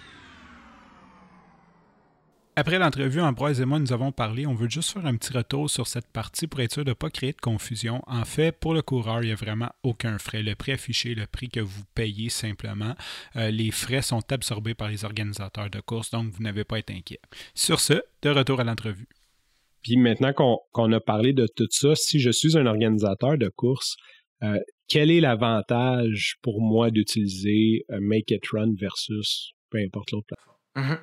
Après l'entrevue, Ambroise et moi, nous avons parlé. On veut juste faire un petit retour sur cette partie pour être sûr de ne pas créer de confusion. En fait, pour le coureur, il n'y a vraiment aucun frais. Le prix affiché, le prix que vous payez simplement, les frais sont absorbés par les organisateurs de course, donc vous n'avez pas à être inquiet. Sur ce, de retour à l'entrevue. Puis maintenant qu'on a parlé de tout ça, si je suis un organisateur de course, quel est l'avantage pour moi d'utiliser Make It Run versus peu importe l'autre plateforme?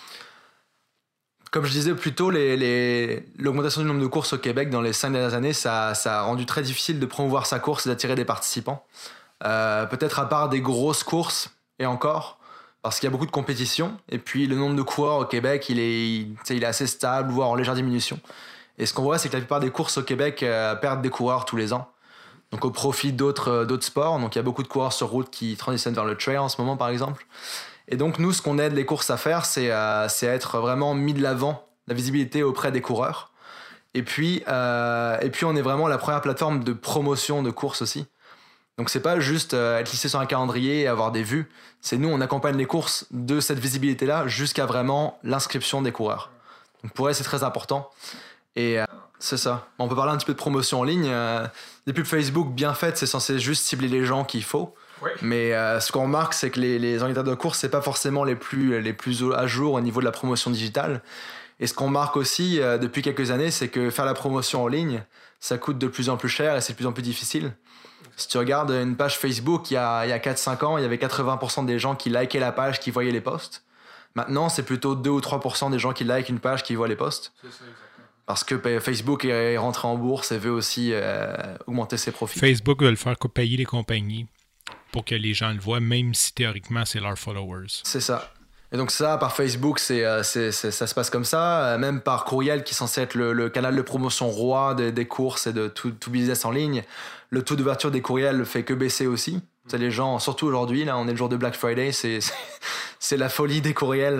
Comme je disais plus tôt, l'augmentation du nombre de courses au Québec dans les 5 dernières années, ça a rendu très difficile de promouvoir sa course et d'attirer des participants. Peut-être à part des grosses courses, et encore, parce qu'il y a beaucoup de compétition. Et puis le nombre de coureurs au Québec, il est assez stable, voire en légère diminution. Et ce qu'on voit, c'est que la plupart des courses au Québec perdent des coureurs tous les ans. Donc au profit d'autres sports. Donc il y a beaucoup de coureurs sur route qui transitionnent vers le trail en ce moment, par exemple. Et donc nous, ce qu'on aide les courses à faire, c'est être vraiment mis de l'avant, la visibilité auprès des coureurs. Et puis on est vraiment la première plateforme de promotion de courses aussi. Donc c'est pas juste être listé sur un calendrier et avoir des vues. C'est nous, on accompagne les courses de cette visibilité-là jusqu'à vraiment l'inscription des coureurs. Donc pour elles, c'est très important. Et c'est ça. On peut parler un petit peu de promotion en ligne. Des pubs Facebook bien faites, c'est censé juste cibler les gens qu'il faut. Oui. Mais ce qu'on remarque, c'est que les organisateurs de course, c'est pas forcément les plus à jour au niveau de la promotion digitale. Et ce qu'on remarque aussi depuis quelques années, c'est que faire la promotion en ligne, ça coûte de plus en plus cher et c'est de plus en plus difficile. Si tu regardes une page Facebook, il y a 4-5 ans, il y avait 80% des gens qui likaient la page, qui voyaient les posts. Maintenant, c'est plutôt 2 ou 3% des gens qui likent une page, qui voient les posts. C'est ça, exactement. Parce que Facebook est rentré en bourse et veut aussi augmenter ses profits. Facebook veut le faire payer les compagnies pour que les gens le voient, même si théoriquement, c'est leurs followers. C'est ça. Et donc ça, par Facebook, ça se passe comme ça. Même par courriel, qui est censé être le canal de promotion roi des courses et de tout business en ligne, le taux d'ouverture des courriels ne fait que baisser aussi. C'est les gens, surtout aujourd'hui, là, on est le jour de Black Friday, c'est la folie des courriels.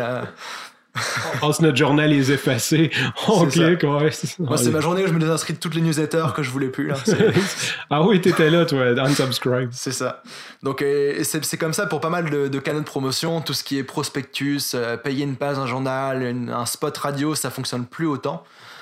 On passe notre journée à les effacer. On clique, ouais. Moi, c'est ma journée où je me désinscris de toutes les newsletters que je voulais plus. Là. Ah oui, t'étais là, toi, unsubscribe. C'est ça. Donc, c'est comme ça pour pas mal de canaux de promotion. Tout ce qui est prospectus, payer une page, un journal, un spot radio, ça fonctionne plus autant.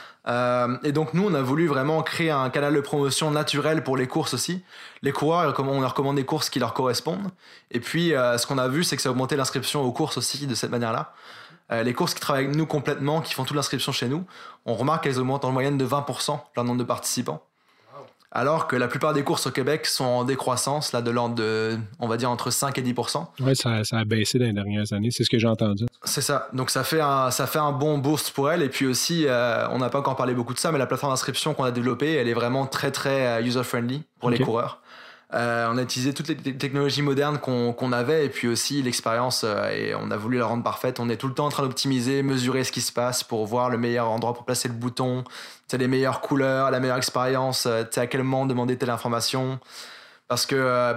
Et donc, nous, on a voulu vraiment créer un canal de promotion naturel pour les courses aussi. Les coureurs, on leur recommande des courses qui leur correspondent. Et puis, ce qu'on a vu, c'est que ça a augmenté l'inscription aux courses aussi de cette manière-là. Les courses qui travaillent avec nous complètement, qui font toute l'inscription chez nous, on remarque qu'elles augmentent en moyenne de 20% leur nombre de participants. Wow. alors que la plupart des courses au Québec sont en décroissance, là, de l'ordre de, on va dire, entre 5 et 10%. Oui, ça a baissé dans les dernières années, c'est ce que j'ai entendu. C'est ça, donc ça fait un bon boost pour elle, et puis aussi, on n'a pas encore parlé beaucoup de ça, mais la plateforme d'inscription qu'on a développée, elle est vraiment très très user-friendly pour les coureurs. On a utilisé toutes les technologies modernes qu'on avait, et puis aussi l'expérience, et on a voulu la rendre parfaite. On est tout le temps en train d'optimiser, mesurer ce qui se passe pour voir le meilleur endroit pour placer le bouton, les meilleures couleurs, la meilleure expérience, à quel moment demander telle information. Parce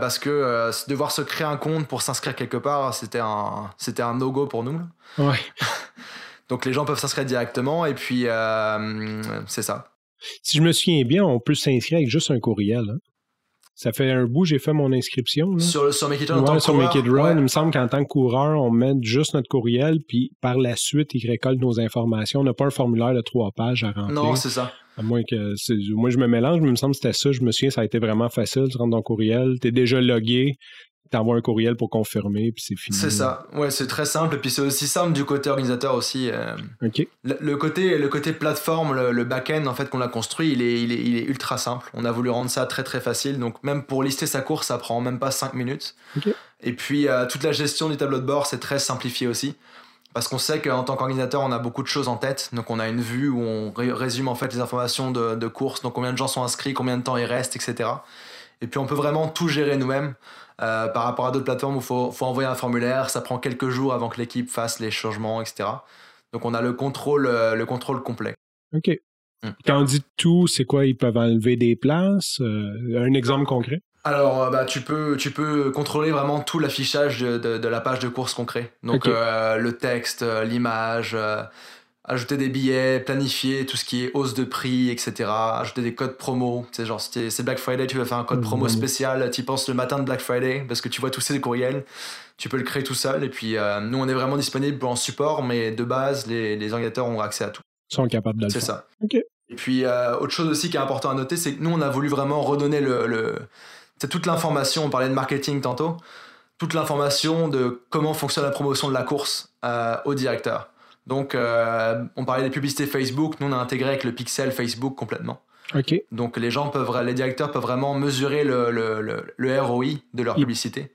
que devoir se créer un compte pour s'inscrire quelque part, c'était un no-go pour nous. Ouais. Donc les gens peuvent s'inscrire directement, et puis c'est ça. Si je me souviens bien, on peut s'inscrire avec juste un courriel. Hein? Ça fait un bout, j'ai fait mon inscription. Là. Sur Make It Run, en tant que sur coureur, Make It Run, il me semble qu'en tant que coureur, on met juste notre courriel, puis par la suite, ils récoltent nos informations. On n'a pas un formulaire de 3 pages à remplir. Non, c'est ça. À moins que... Moi, je me mélange, mais il me semble que c'était ça. Je me souviens, ça a été vraiment facile. Tu rentres dans ton courriel, t'es déjà logué, t'envoies un courriel pour confirmer, puis c'est fini. C'est ça. Ouais, c'est très simple. Et puis c'est aussi simple du côté organisateur aussi. OK. Le côté plateforme, le back-end en fait qu'on a construit, il est ultra simple. On a voulu rendre ça très très facile. Donc même pour lister sa course, ça prend même pas 5 minutes. Okay. Et puis toute la gestion du tableau de bord, c'est très simplifié aussi. Parce qu'on sait qu'en tant qu'organisateur, on a beaucoup de choses en tête. Donc on a une vue où on résume en fait les informations de course. Donc combien de gens sont inscrits, combien de temps il reste, etc. Et puis on peut vraiment tout gérer nous-mêmes. Par rapport à d'autres plateformes où il faut envoyer un formulaire, ça prend quelques jours avant que l'équipe fasse les changements, etc. Donc on a le contrôle complet. OK. Quand on dit tout, c'est quoi? Ils peuvent enlever des places? Un exemple concret? Alors, tu peux contrôler vraiment tout l'affichage de la page de course qu'on crée. Donc le texte, l'image, ajouter des billets, planifier tout ce qui est hausse de prix, etc. Ajouter des codes promo. C'est genre, c'est Black Friday, tu veux faire un code promo spécial, tu y penses le matin de Black Friday, parce que tu vois tous ces courriels, tu peux le créer tout seul. Et puis, nous, on est vraiment disponible en support, mais de base, les organisateurs ont accès à tout. Ils sont capables de le faire. C'est ça. OK. Et puis, autre chose aussi qui est important à noter, c'est que nous, on a voulu vraiment redonner c'est toute l'information, on parlait de marketing tantôt, toute l'information de comment fonctionne la promotion de la course au directeur. Donc, on parlait des publicités Facebook. Nous, on a intégré avec le pixel Facebook complètement. OK. Donc, les directeurs peuvent vraiment mesurer le ROI de leur publicité.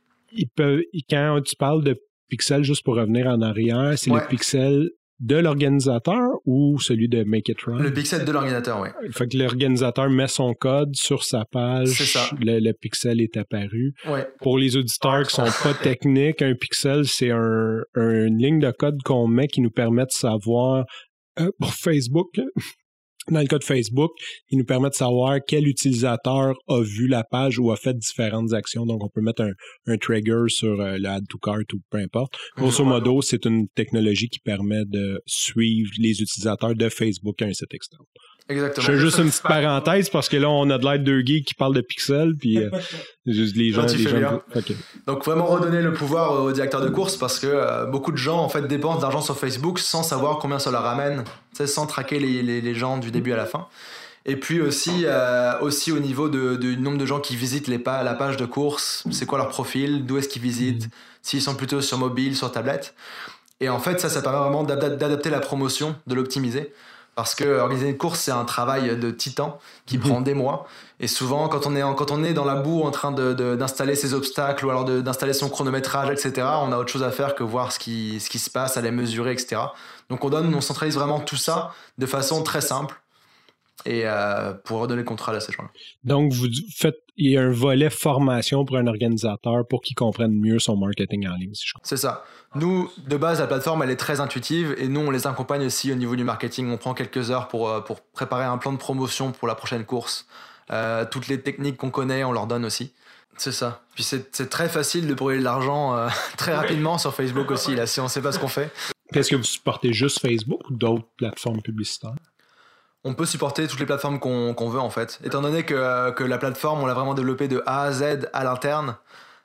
Quand tu parles de pixel, juste pour revenir en arrière, c'est le pixel de l'organisateur ou celui de Make It Run? Le pixel de l'organisateur, oui. Fait que l'organisateur met son code sur sa page, c'est ça. Le pixel est apparu. Ouais. Pour les auditeurs qui sont pas techniques, un pixel, c'est une ligne de code qu'on met qui nous permet de savoir, pour Facebook, dans le cas de Facebook, il nous permet de savoir quel utilisateur a vu la page ou a fait différentes actions. Donc, on peut mettre un trigger sur le Add to Cart ou peu importe. Grosso modo, c'est une technologie qui permet de suivre les utilisateurs de Facebook à un site externe. Exactement. Je fais juste une petite parenthèse parce que là, on a de l'aide de geeks qui parlent de pixels, puis les gens... Okay. Donc, vraiment redonner le pouvoir au directeur de course parce que beaucoup de gens, en fait, dépensent de l'argent sur Facebook sans savoir combien ça leur ramène, sans traquer les gens du début à la fin. Et puis aussi au niveau du nombre de gens qui visitent la page de course, c'est quoi leur profil, d'où est-ce qu'ils visitent, s'ils sont plutôt sur mobile, sur tablette. Et en fait, ça permet vraiment d'adapter la promotion, de l'optimiser. Parce que organiser une course, c'est un travail de titan qui prend des mois. Et souvent, quand on est dans la boue en train d'installer ses obstacles ou alors d'installer son chronométrage, etc., on a autre chose à faire que voir ce qui se passe, aller mesurer, etc. Donc on centralise vraiment tout ça de façon très simple et pour redonner le contrôle à ces gens-là. Donc, il y a un volet formation pour un organisateur pour qu'il comprenne mieux son marketing en ligne, si je comprends. C'est ça. Nous, de base, la plateforme, elle est très intuitive et nous, on les accompagne aussi au niveau du marketing. On prend quelques heures pour préparer un plan de promotion pour la prochaine course. Toutes les techniques qu'on connaît, on leur donne aussi. C'est ça. Puis c'est très facile de brûler de l'argent très rapidement sur Facebook aussi, là, si on ne sait pas ce qu'on fait. Est-ce que vous supportez juste Facebook ou d'autres plateformes publicitaires? On peut supporter toutes les plateformes qu'on veut, en fait. Étant donné que la plateforme, on l'a vraiment développée de A à Z à l'interne,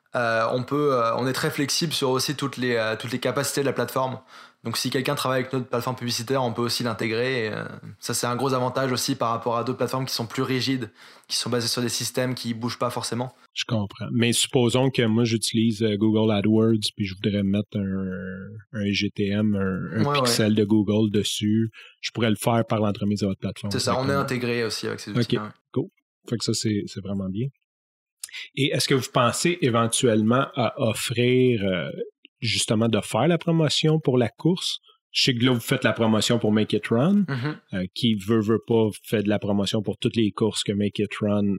on est très flexible sur aussi toutes les capacités de la plateforme. Donc si quelqu'un travaille avec notre plateforme publicitaire, on peut aussi l'intégrer. Et, ça, c'est un gros avantage aussi par rapport à d'autres plateformes qui sont plus rigides, qui sont basées sur des systèmes qui ne bougent pas forcément. Je comprends. Mais supposons que moi, j'utilise Google AdWords puis je voudrais mettre un GTM, un pixel de Google dessus. Je pourrais le faire par l'entremise de votre plateforme. C'est ça, on est intégré aussi avec ces outils. OK, cool. Fait que ça, c'est vraiment bien. Et est-ce que vous pensez éventuellement à offrir, justement, de faire la promotion pour la course? Je sais que là, vous faites la promotion pour Make It Run. Qui veut pas fait de la promotion pour toutes les courses que Make It Run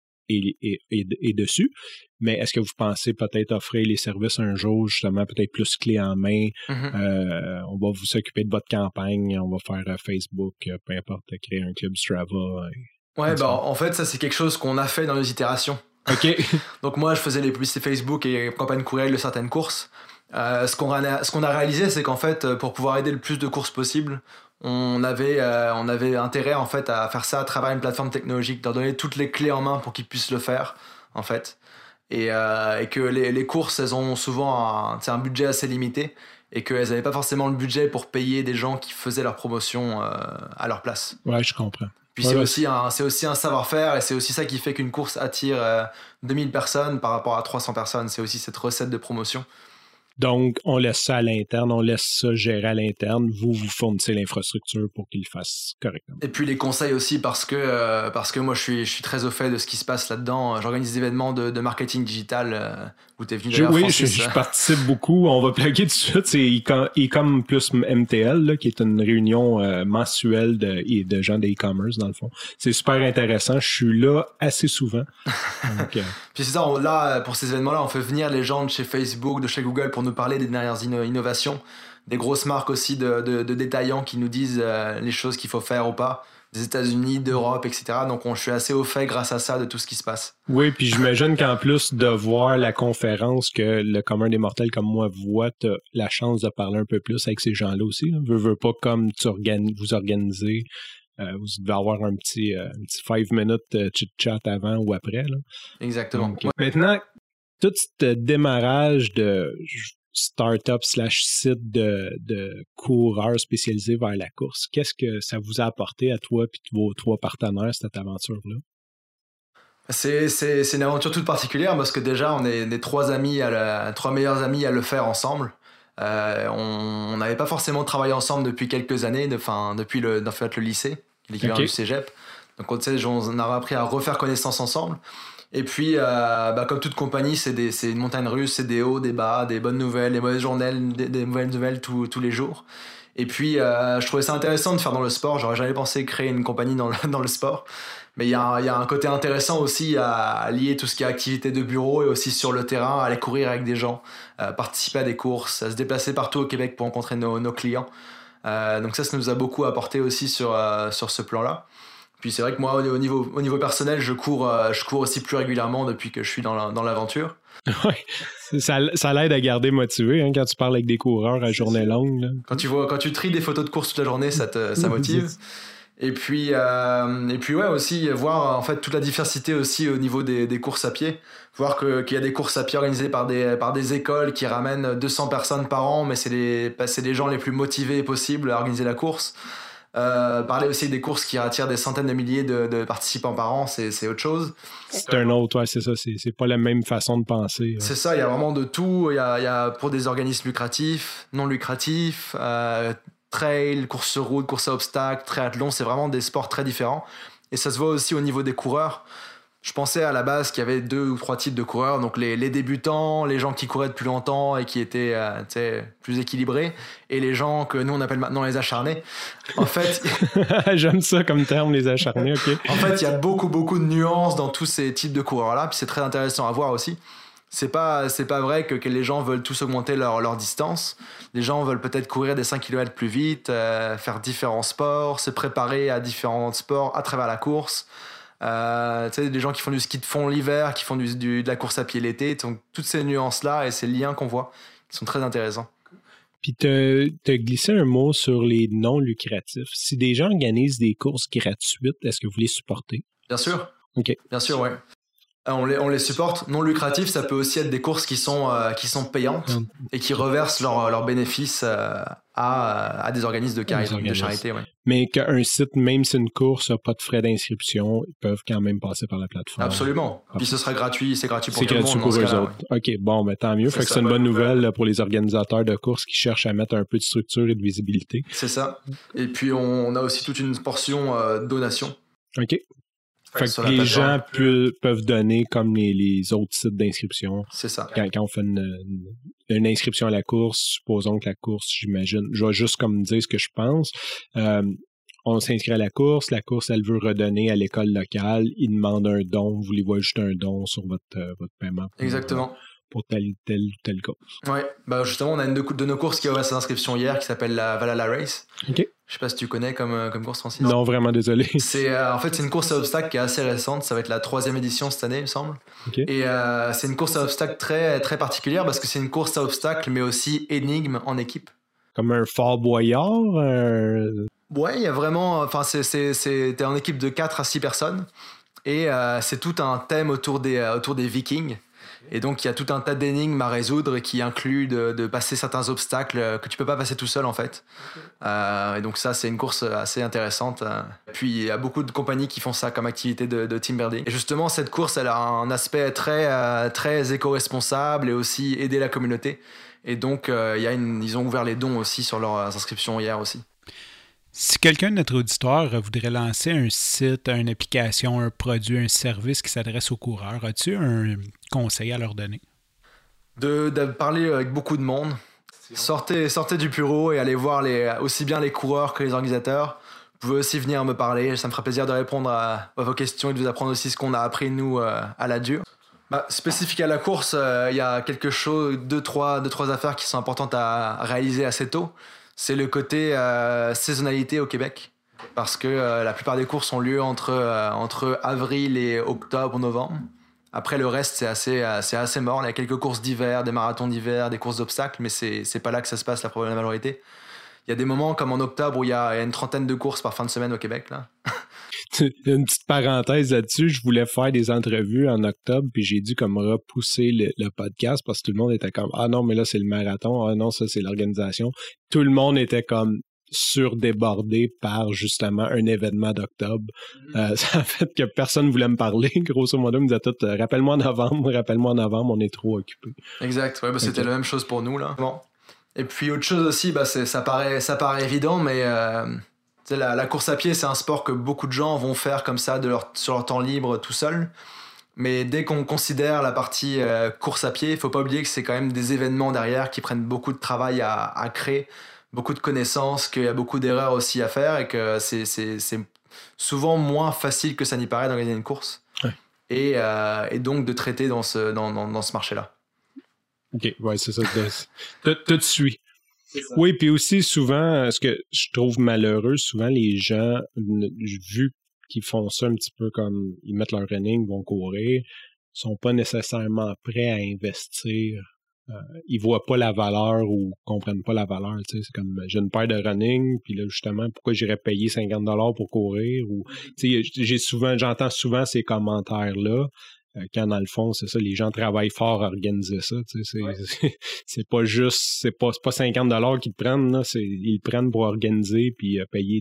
est dessus. Mais est-ce que vous pensez peut-être offrir les services un jour, justement, peut-être plus clé en main? On va vous s'occuper de votre campagne, on va faire Facebook, peu importe, créer un club Strava. Ouais, en fait, ça, c'est quelque chose qu'on a fait dans les itérations. OK. Donc moi, je faisais les publicités Facebook et campagnes courriel de certaines courses. Ce qu'on a réalisé, c'est qu'en fait, pour pouvoir aider le plus de courses possible, on avait intérêt en fait à faire ça à travers une plateforme technologique, leur donner toutes les clés en main pour qu'ils puissent le faire, en fait. Et que les courses, elles ont souvent un budget assez limité et qu'elles n'avaient pas forcément le budget pour payer des gens qui faisaient leur promotion à leur place. Ouais, je comprends. Puis c'est aussi un savoir-faire et c'est aussi ça qui fait qu'une course attire 2000 personnes par rapport à 300 personnes. C'est aussi cette recette de promotion. Donc, on laisse ça à l'interne, on laisse ça gérer à l'interne. Vous fournissez l'infrastructure pour qu'ils le fassent correctement. Et puis les conseils aussi parce que moi je suis très au fait de ce qui se passe là-dedans. J'organise des événements de marketing digital où tu es venu d'ailleurs, Francis. Je participe beaucoup. On va plugger tout de suite. C'est Ecom plus MTL, là, qui est une réunion mensuelle de gens d'e-commerce, dans le fond. C'est super intéressant. Je suis là assez souvent. Donc, Puis c'est ça, là, pour ces événements-là, on fait venir les gens de chez Facebook, de chez Google pour nous parler des dernières innovations. Des grosses marques aussi de détaillants qui nous disent les choses qu'il faut faire ou pas, des États-Unis, d'Europe, etc. Donc je suis assez au fait grâce à ça de tout ce qui se passe. Oui, puis j'imagine qu'en plus de voir la conférence que le commun des mortels comme moi voit, t'as la chance de parler un peu plus avec ces gens-là aussi. Là. Veux pas comme vous organisez. Vous devez avoir un petit 5 minutes chit-chat avant ou après. Là. Exactement. Donc, maintenant, tout ce démarrage de start-up/site de coureurs spécialisés vers la course, qu'est-ce que ça vous a apporté à toi et vos 3 partenaires, cette aventure-là? C'est une aventure toute particulière parce que déjà, on est 3 meilleurs amis à le faire ensemble. On n'avait pas forcément travaillé ensemble depuis quelques années, depuis le lycée, l'équivalent du cégep. Donc on a appris à refaire connaissance ensemble. Et puis, comme toute compagnie, c'est une montagne russe, c'est des hauts, des bas, des bonnes nouvelles, des mauvaises journées, des mauvaises nouvelles tous les jours. Et puis, je trouvais ça intéressant de faire dans le sport. J'aurais jamais pensé créer une compagnie dans le sport. Mais il y a un côté intéressant aussi à lier tout ce qui est activité de bureau et aussi sur le terrain, à aller courir avec des gens, participer à des courses, à se déplacer partout au Québec pour rencontrer nos clients. Donc ça nous a beaucoup apporté aussi sur ce plan-là. Puis c'est vrai que moi, au niveau personnel, je cours aussi plus régulièrement depuis que je suis dans l'aventure. Oui, ça l'aide à garder motivé quand tu parles avec des coureurs à journée longue. Là. Quand tu tries des photos de course toute la journée, ça motive. Et puis ouais, aussi voir en fait toute la diversité aussi au niveau des courses à pied. Voir qu'il y a des courses à pied organisées par des écoles qui ramènent 200 personnes par an, mais c'est les gens les plus motivés possibles à organiser la course. Parler aussi des courses qui attirent des centaines de milliers de participants par an, c'est autre chose. C'est un autre, ouais, c'est ça, c'est pas la même façon de penser. Ouais. C'est ça, il y a vraiment de tout. Il y a pour des organismes lucratifs, non lucratifs, trail, course sur route, course à obstacles, triathlon, c'est vraiment des sports très différents. Et ça se voit aussi au niveau des coureurs. Je pensais à la base qu'il y avait 2 ou 3 types de coureurs, donc les débutants, les gens qui couraient depuis longtemps et qui étaient plus équilibrés, et les gens que nous on appelle maintenant les acharnés. En fait, j'aime ça comme terme, les acharnés. Ok. En fait, il y a beaucoup de nuances dans tous ces types de coureurs-là, puis c'est très intéressant à voir aussi. C'est pas vrai que les gens veulent tous augmenter leur distance. Les gens veulent peut-être courir des 5 km plus vite, faire différents sports, se préparer à différents sports à travers la course. Des gens qui font du ski de fond l'hiver, qui font de la course à pied l'été. Donc, toutes ces nuances-là et ces liens qu'on voit qui sont très intéressants. Puis, t'as glissé un mot sur les non lucratifs. Si des gens organisent des courses gratuites, est-ce que vous les supportez? Bien sûr. OK. Bien sûr, ouais. On les supporte. Non lucratifs, ça peut aussi être des courses qui sont payantes et qui reversent leurs bénéfices à des organismes de charité. Ouais. Mais qu'un site, même si une course n'a pas de frais d'inscription, ils peuvent quand même passer par la plateforme. Absolument. Puis ce sera gratuit, c'est gratuit pour tout le monde. C'est gratuit pour eux autres. Ouais. OK, bon, mais tant mieux. Fait que c'est une bonne nouvelle pour les organisateurs de courses qui cherchent à mettre un peu de structure et de visibilité. C'est ça. Et puis on a aussi toute une portion donation. OK. Fait que les gens peuvent donner comme les autres sites d'inscription. C'est ça. Quand on fait une inscription à la course, supposons que la course, j'imagine, je vais juste comme dire ce que je pense. On s'inscrit à la course, elle veut redonner à l'école locale, ils demandent un don, vous voulez voir juste un don sur votre paiement. Exactement. Pour telle course. Ouais, bah justement, on a une de nos courses qui a ouvert ses inscriptions hier qui s'appelle la Valhalla Race. OK. Je sais pas si tu connais comme course, Francis. Non, vraiment désolé. En fait, c'est une course à obstacles qui est assez récente. Ça va être la 3e édition cette année, il me semble. Okay. Et c'est une course à obstacles très, très particulière parce que c'est une course à obstacles, mais aussi énigme en équipe. Comme un Fort Boyard? Ouais, il y a vraiment... Enfin, t'es en équipe de 4 à 6 personnes. Et c'est tout un thème autour des Vikings. Et donc, il y a tout un tas d'énigmes à résoudre qui incluent de passer certains obstacles que tu peux pas passer tout seul, en fait. Et donc ça, c'est une course assez intéressante. Puis, il y a beaucoup de compagnies qui font ça comme activité de team building. Et justement, cette course, elle a un aspect très, très éco-responsable et aussi aider la communauté. Et donc, ils ont ouvert les dons aussi sur leurs inscriptions hier aussi. Si quelqu'un de notre auditoire voudrait lancer un site, une application, un produit, un service qui s'adresse aux coureurs, as-tu un conseil à leur donner? De parler avec beaucoup de monde. Sortez du bureau et allez voir aussi bien les coureurs que les organisateurs. Vous pouvez aussi venir me parler. Ça me fera plaisir de répondre à vos questions et de vous apprendre aussi ce qu'on a appris, nous, à la dure. Spécifique à la course, il y a quelque chose, deux, trois affaires qui sont importantes à réaliser assez tôt. C'est le côté saisonnalité au Québec. Parce que la plupart des courses ont lieu entre avril et octobre, novembre. Après, le reste, c'est assez mort. Il y a quelques courses d'hiver, des marathons d'hiver, des courses d'obstacles, mais c'est pas là que ça se passe, la majorité. Il y a des moments comme en octobre où il y a une trentaine de courses par fin de semaine au Québec, là. Une petite parenthèse là-dessus, je voulais faire des entrevues en octobre, puis j'ai dû comme repousser le podcast parce que tout le monde était comme « Ah non, mais là, c'est le marathon. Ah non, ça, c'est l'organisation. » Tout le monde était comme surdébordé par justement un événement d'octobre. Ça a fait que personne ne voulait me parler. Grosso modo, on me disait tout « Rappelle-moi en novembre, on est trop occupés. » Exact, ouais, c'était la même chose pour nous, là. Bon. Et puis autre chose aussi, ça paraît évident, mais la course à pied, c'est un sport que beaucoup de gens vont faire comme ça sur leur temps libre tout seul. Mais dès qu'on considère la partie course à pied, il ne faut pas oublier que c'est quand même des événements derrière qui prennent beaucoup de travail à créer, beaucoup de connaissances, qu'il y a beaucoup d'erreurs aussi à faire et que c'est souvent moins facile que ça n'y paraît d'organiser une course. Ouais. Et donc de traiter dans ce marché-là. OK, ouais, c'est ça. Tout suit. Oui, puis aussi souvent, ce que je trouve malheureux, souvent les gens, vu qu'ils font ça un petit peu comme ils mettent leur running, vont courir, sont pas nécessairement prêts à investir. Ils voient pas la valeur ou comprennent pas la valeur. Tu sais, c'est comme j'ai une paire de running, puis là justement pourquoi j'irais payer $50 pour courir ou tu sais, j'entends souvent ces commentaires là. Quand dans le fond, c'est ça, les gens travaillent fort à organiser ça. Tu sais, c'est pas juste, c'est pas $50 qu'ils prennent, là, ils le prennent pour organiser puis payer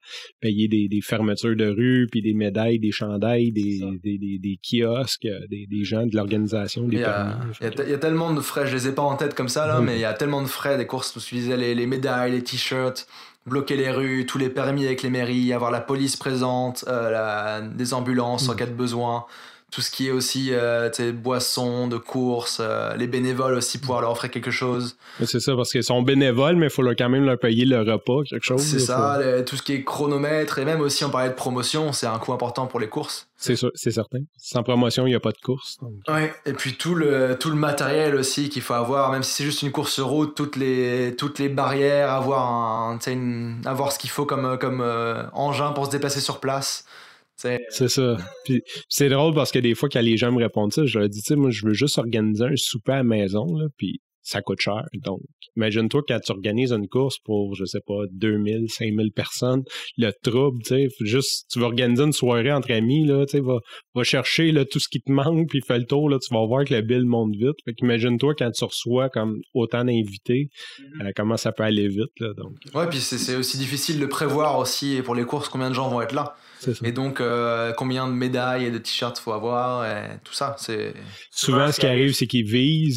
des fermetures de rue, puis des médailles, des chandails, des kiosques, des gens de l'organisation, des permis. Il y a tellement de frais, je les ai pas en tête comme ça, là, mais il y a tellement de frais des courses, tu disais les médailles, les t-shirts, bloquer les rues, tous les permis avec les mairies, avoir la police présente, des ambulances en cas de besoin. Tout ce qui est aussi boissons, de courses, les bénévoles aussi pouvoir leur offrir quelque chose. Mais c'est ça, parce qu'ils sont bénévoles, mais il faut quand même leur payer le repas, quelque chose. C'est ça, tout ce qui est chronomètre, et même aussi on parlait de promotion, c'est un coût important pour les courses. C'est sûr, c'est certain. Sans promotion, il n'y a pas de course. Donc. Ouais, et puis tout le matériel aussi qu'il faut avoir, même si c'est juste une course route, toutes les barrières, avoir ce qu'il faut comme engin pour se déplacer sur place. C'est ça. Puis c'est drôle parce que des fois, quand les gens me répondent ça, je leur dis, tu sais, moi, je veux juste organiser un souper à la maison, là, puis ça coûte cher. Donc, imagine-toi quand tu organises une course pour, je sais pas, 2000, 5000 personnes, le trouble, tu sais, juste, tu vas organiser une soirée entre amis, là, tu sais, va chercher, là, tout ce qui te manque, puis fais le tour, là, tu vas voir que le bill monte vite. Fait qu'imagine-toi quand tu reçois comme autant d'invités, comment ça peut aller vite, là, donc. Ouais, puis c'est aussi difficile de prévoir aussi, pour les courses, combien de gens vont être là. Et donc, combien de médailles et de t-shirts faut avoir, et tout ça. Souvent, ce qui arrive, c'est qu'ils visent,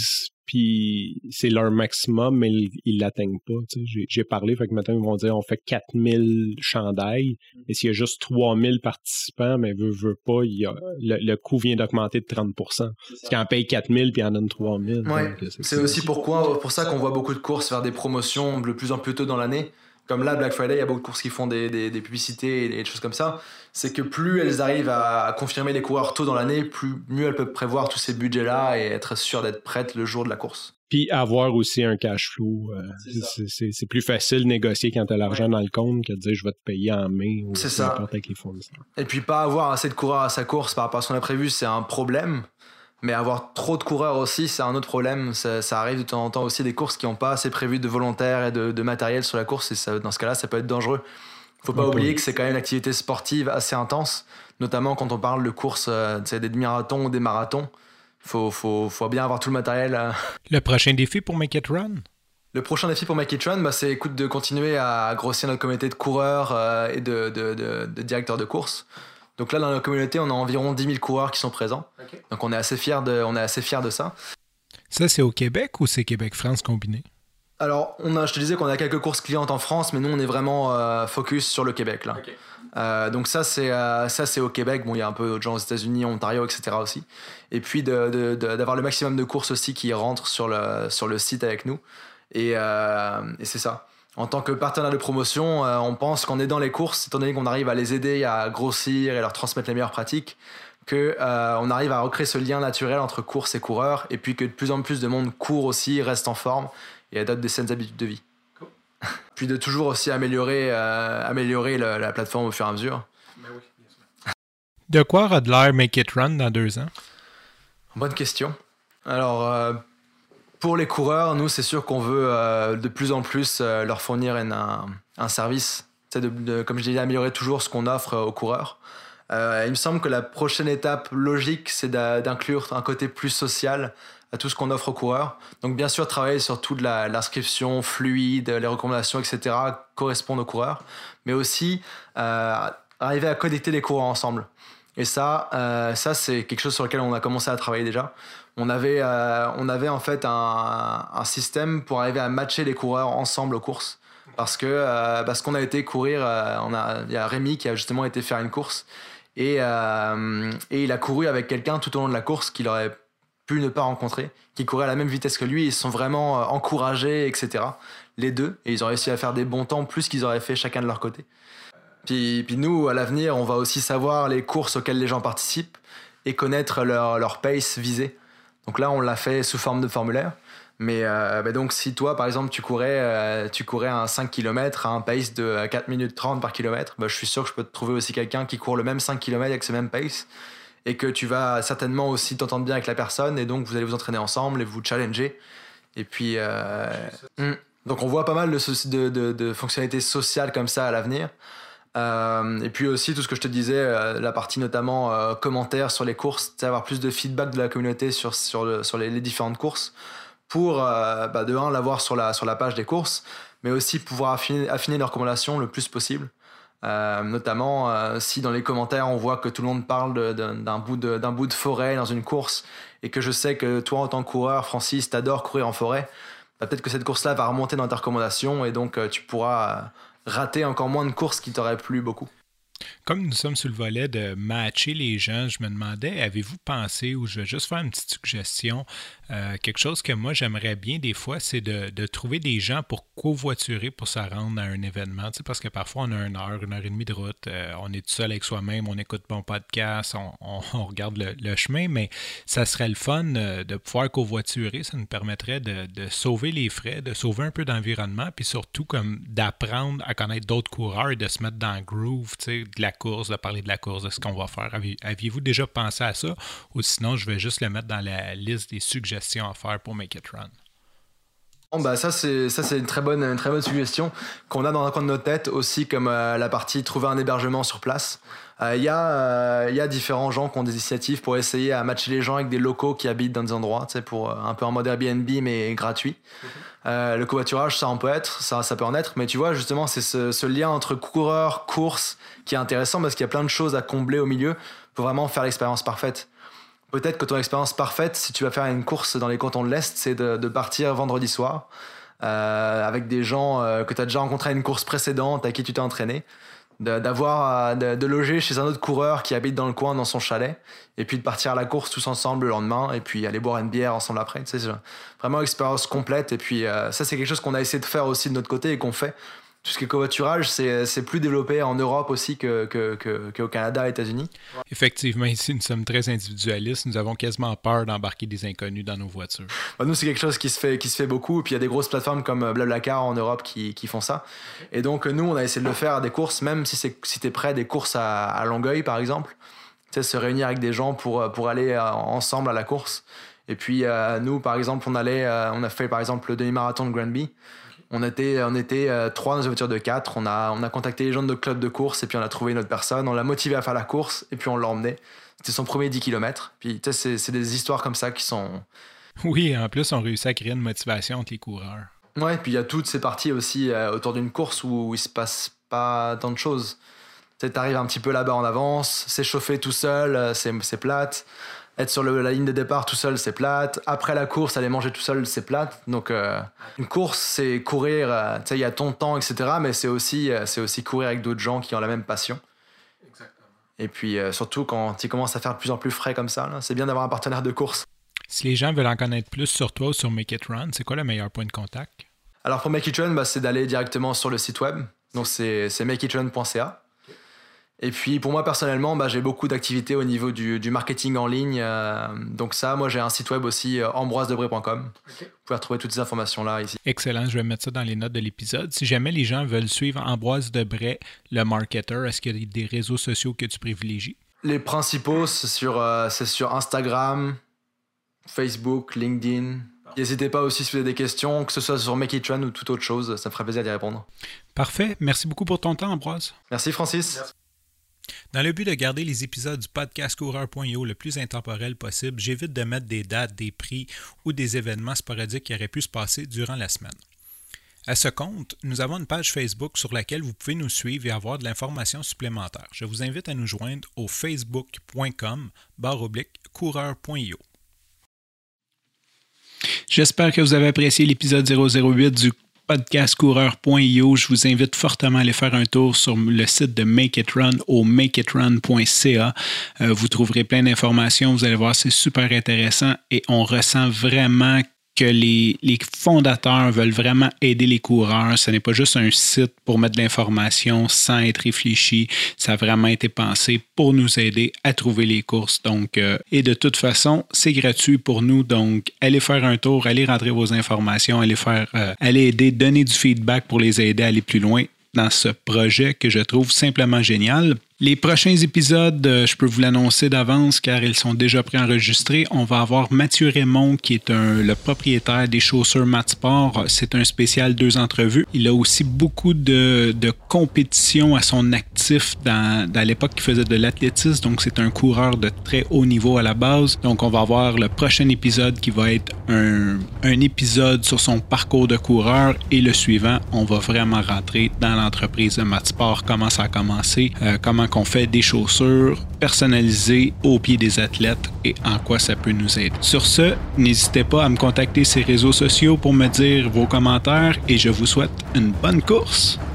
puis c'est leur maximum, mais ils l'atteignent pas. J'ai parlé, fait que maintenant, ils vont dire on fait 4000 chandails, et s'il y a juste 3000 participants, mais veut pas, le coût vient d'augmenter de 30%. Parce qu'ils en payent 4000, puis ils en donnent 3000. Ouais. Donc, c'est aussi pour ça qu'on voit beaucoup de courses faire des promotions de plus en plus tôt dans l'année. Comme là, Black Friday, il y a beaucoup de courses qui font des publicités et des choses comme ça. C'est que plus elles arrivent à confirmer les coureurs tôt dans l'année, mieux elles peuvent prévoir tous ces budgets-là et être sûres d'être prêtes le jour de la course. Puis avoir aussi un cash flow. C'est plus facile de négocier quand tu as l'argent dans le compte que de dire je vais te payer en mai ou n'importe avec les fournisseurs. Et puis pas avoir assez de coureurs à sa course par rapport à ce qu'on a prévu, c'est un problème. Mais avoir trop de coureurs aussi, c'est un autre problème. Ça arrive de temps en temps aussi des courses qui n'ont pas assez prévu de volontaires et de matériel sur la course. Et dans ce cas-là, ça peut être dangereux. Faut pas oublier que c'est quand même une activité sportive assez intense, notamment quand on parle de courses, des demi-marathons ou des marathons. Faut bien avoir tout le matériel. Le prochain défi pour Make It Run? Le prochain défi pour Make It Run, c'est de continuer à grossir notre communauté de coureurs et de directeurs de course. Donc là, dans la communauté, on a environ 10 000 coureurs qui sont présents. Okay. Donc on est assez fiers de ça. Ça, c'est au Québec ou c'est Québec-France combiné? Alors, je te disais qu'on a quelques courses clientes en France, mais nous, on est vraiment focus sur le Québec. Là. Okay. Donc ça, c'est au Québec. Bon, il y a un peu d'autres gens aux États-Unis, Ontario, etc. aussi. Et puis d'avoir le maximum de courses aussi qui rentrent sur le site avec nous. Et c'est ça. En tant que partenaire de promotion, on pense qu'en aidant les courses, étant donné qu'on arrive à les aider à grossir et leur transmettre les meilleures pratiques, qu'on arrive à recréer ce lien naturel entre course et coureur, et puis que de plus en plus de monde court aussi, reste en forme et adopte des saines habitudes de vie. Cool. Puis de toujours aussi améliorer la plateforme au fur et à mesure. Ben oui, bien sûr. De quoi aura de l'air Make It Run dans 2 ans? Bonne question. Alors... pour les coureurs, nous, c'est sûr qu'on veut de plus en plus leur fournir un service. Comme je disais, améliorer toujours ce qu'on offre aux coureurs. Il me semble que la prochaine étape logique, c'est d'inclure un côté plus social à tout ce qu'on offre aux coureurs. Donc, bien sûr, travailler sur toute l'inscription fluide, les recommandations, etc., correspondent aux coureurs. Mais aussi, arriver à connecter les coureurs ensemble. Et ça, c'est quelque chose sur lequel on a commencé à travailler déjà. On avait en fait un système pour arriver à matcher les coureurs ensemble aux courses. Parce qu'on a été courir, il y a Rémi qui a justement été faire une course et il a couru avec quelqu'un tout au long de la course qu'il aurait pu ne pas rencontrer, qui courait à la même vitesse que lui. Ils se sont vraiment encouragés, etc. Les deux, et ils ont réussi à faire des bons temps plus qu'ils auraient fait chacun de leur côté. Puis nous, à l'avenir, on va aussi savoir les courses auxquelles les gens participent et connaître leur pace visée. Donc là, on l'a fait sous forme de formulaire. Mais donc, si toi, par exemple, tu courais un 5 km à un pace de 4 minutes 30 par kilomètre, je suis sûr que je peux te trouver aussi quelqu'un qui court le même 5 km avec ce même pace et que tu vas certainement aussi t'entendre bien avec la personne et donc vous allez vous entraîner ensemble et vous challenger. Et puis, donc on voit pas mal de fonctionnalités sociales comme ça à l'avenir. Et puis aussi tout ce que je te disais, la partie notamment commentaires sur les courses, avoir plus de feedback de la communauté sur les différentes courses pour de un l'avoir sur la page des courses, mais aussi pouvoir affiner leurs recommandations le plus possible. Notamment si dans les commentaires on voit que tout le monde parle d'un bout de forêt dans une course et que je sais que toi en tant que coureur, Francis, t'adores courir en forêt, peut-être que cette course-là va remonter dans tes recommandations et donc tu pourras rater encore moins de courses qui t'auraient plu beaucoup. Comme nous sommes sur le volet de matcher les gens, je me demandais, avez-vous pensé, ou je vais juste faire une petite suggestion, quelque chose que moi j'aimerais bien des fois, c'est de trouver des gens pour covoiturer pour se rendre à un événement, tu sais, parce que parfois on a 1 heure et demie de route, on est tout seul avec soi-même, on écoute mon podcast, on regarde le chemin, mais ça serait le fun de pouvoir covoiturer, ça nous permettrait de sauver les frais, de sauver un peu d'environnement, puis surtout comme d'apprendre à connaître d'autres coureurs et de se mettre dans le groove, tu sais, de la course, de parler de la course, de ce qu'on va faire. Aviez-vous déjà pensé à ça? Ou sinon, je vais juste le mettre dans la liste des suggestions à faire pour Make It Run. Ça c'est une très bonne suggestion qu'on a dans un coin de notre tête aussi, comme la partie trouver un hébergement sur place. Il y a différents gens qui ont des initiatives pour essayer à matcher les gens avec des locaux qui habitent dans des endroits, tu sais, pour un peu en mode Airbnb mais gratuit. Le covoiturage, ça peut en être, mais tu vois, justement, c'est ce lien entre coureur, course qui est intéressant parce qu'il y a plein de choses à combler au milieu pour vraiment faire l'expérience parfaite. Peut-être que ton expérience parfaite, si tu vas faire une course dans les cantons de l'Est, c'est de partir vendredi soir avec des gens que tu as déjà rencontrés à une course précédente, à qui tu t'es entraîné, de loger chez un autre coureur qui habite dans le coin, dans son chalet, et puis de partir à la course tous ensemble le lendemain, et puis aller boire une bière ensemble après. Tu sais, c'est vraiment une expérience complète. Et puis ça, c'est quelque chose qu'on a essayé de faire aussi de notre côté et qu'on fait. Tout ce qui est covoiturage, c'est plus développé en Europe aussi qu'au Canada et aux États-Unis. Effectivement, ici, nous sommes très individualistes. Nous avons quasiment peur d'embarquer des inconnus dans nos voitures. Nous, c'est quelque chose qui se fait beaucoup. Et puis, il y a des grosses plateformes comme Blablacar en Europe qui font ça. Et donc, nous, on a essayé de le faire à des courses, même si t'es prêt à des courses à Longueuil, par exemple. Tu sais, se réunir avec des gens pour aller ensemble à la course. Et puis, nous, par exemple, on a fait, par exemple, le demi-marathon de Granby. On était 3 dans une voiture de 4. On a contacté les gens de notre club de course et puis on a trouvé une autre personne. On l'a motivé à faire la course et puis on l'a emmené. C'était son premier 10 km. Puis tu sais, c'est des histoires comme ça qui sont... Oui, en plus, on réussit à créer une motivation entre les coureurs. Ouais, puis il y a toutes ces parties aussi autour d'une course où il se passe pas tant de choses. Tu sais, t'arrives un petit peu là-bas en avance, s'échauffer tout seul, c'est plate. Être sur la ligne de départ tout seul, c'est plate. Après la course, aller manger tout seul, c'est plate. Donc, une course, c'est courir. Tu sais, il y a ton temps, etc. Mais c'est aussi courir avec d'autres gens qui ont la même passion. Exactement. Et puis, surtout quand tu commences à faire de plus en plus frais comme ça, là, c'est bien d'avoir un partenaire de course. Si les gens veulent en connaître plus sur toi ou sur Make It Run, c'est quoi le meilleur point de contact? Alors, pour Make It Run, c'est d'aller directement sur le site web. Donc, c'est makeitrun.ca. Et puis pour moi personnellement, j'ai beaucoup d'activités au niveau du marketing en ligne. Donc ça, moi j'ai un site web aussi, ambroisedebré.com. Okay. Vous pouvez retrouver toutes ces informations-là ici. Excellent, je vais mettre ça dans les notes de l'épisode. Si jamais les gens veulent suivre Ambroise Debré, le marketeur, est-ce qu'il y a des réseaux sociaux que tu privilégies? Les principaux, c'est sur Instagram, Facebook, LinkedIn. N'hésitez pas aussi si vous avez des questions, que ce soit sur Make It Run ou toute autre chose, ça me ferait plaisir d'y répondre. Parfait, merci beaucoup pour ton temps, Ambroise. Merci Francis. Merci. Dans le but de garder les épisodes du podcast Coureur.io le plus intemporel possible, j'évite de mettre des dates, des prix ou des événements sporadiques qui auraient pu se passer durant la semaine. À ce compte, nous avons une page Facebook sur laquelle vous pouvez nous suivre et avoir de l'information supplémentaire. Je vous invite à nous joindre au facebook.com/coureur.io. J'espère que vous avez apprécié l'épisode 008 du podcast coureur.io. Je vous invite fortement à aller faire un tour sur le site de Make It Run au makeitrun.ca. Vous trouverez plein d'informations. Vous allez voir, c'est super intéressant et on ressent vraiment que les fondateurs veulent vraiment aider les coureurs. Ce n'est pas juste un site pour mettre de l'information sans être réfléchi. Ça a vraiment été pensé pour nous aider à trouver les courses. Donc, et de toute façon, c'est gratuit pour nous. Donc, allez faire un tour, allez rentrer vos informations, allez aider, donner du feedback pour les aider à aller plus loin dans ce projet que je trouve simplement génial. Les prochains épisodes, je peux vous l'annoncer d'avance car ils sont déjà préenregistrés. On va avoir Mathieu Raymond qui est le propriétaire des chaussures Matsport. C'est un spécial 2 entrevues. Il a aussi beaucoup de compétitions à son actif dans l'époque qu'il faisait de l'athlétisme. Donc, c'est un coureur de très haut niveau à la base. Donc, on va avoir le prochain épisode qui va être un épisode sur son parcours de coureur et le suivant, on va vraiment rentrer dans l'entreprise de Matsport, comment ça a commencé, comment qu'on fait des chaussures personnalisées aux pieds des athlètes et en quoi ça peut nous aider. Sur ce, n'hésitez pas à me contacter sur les réseaux sociaux pour me dire vos commentaires et je vous souhaite une bonne course.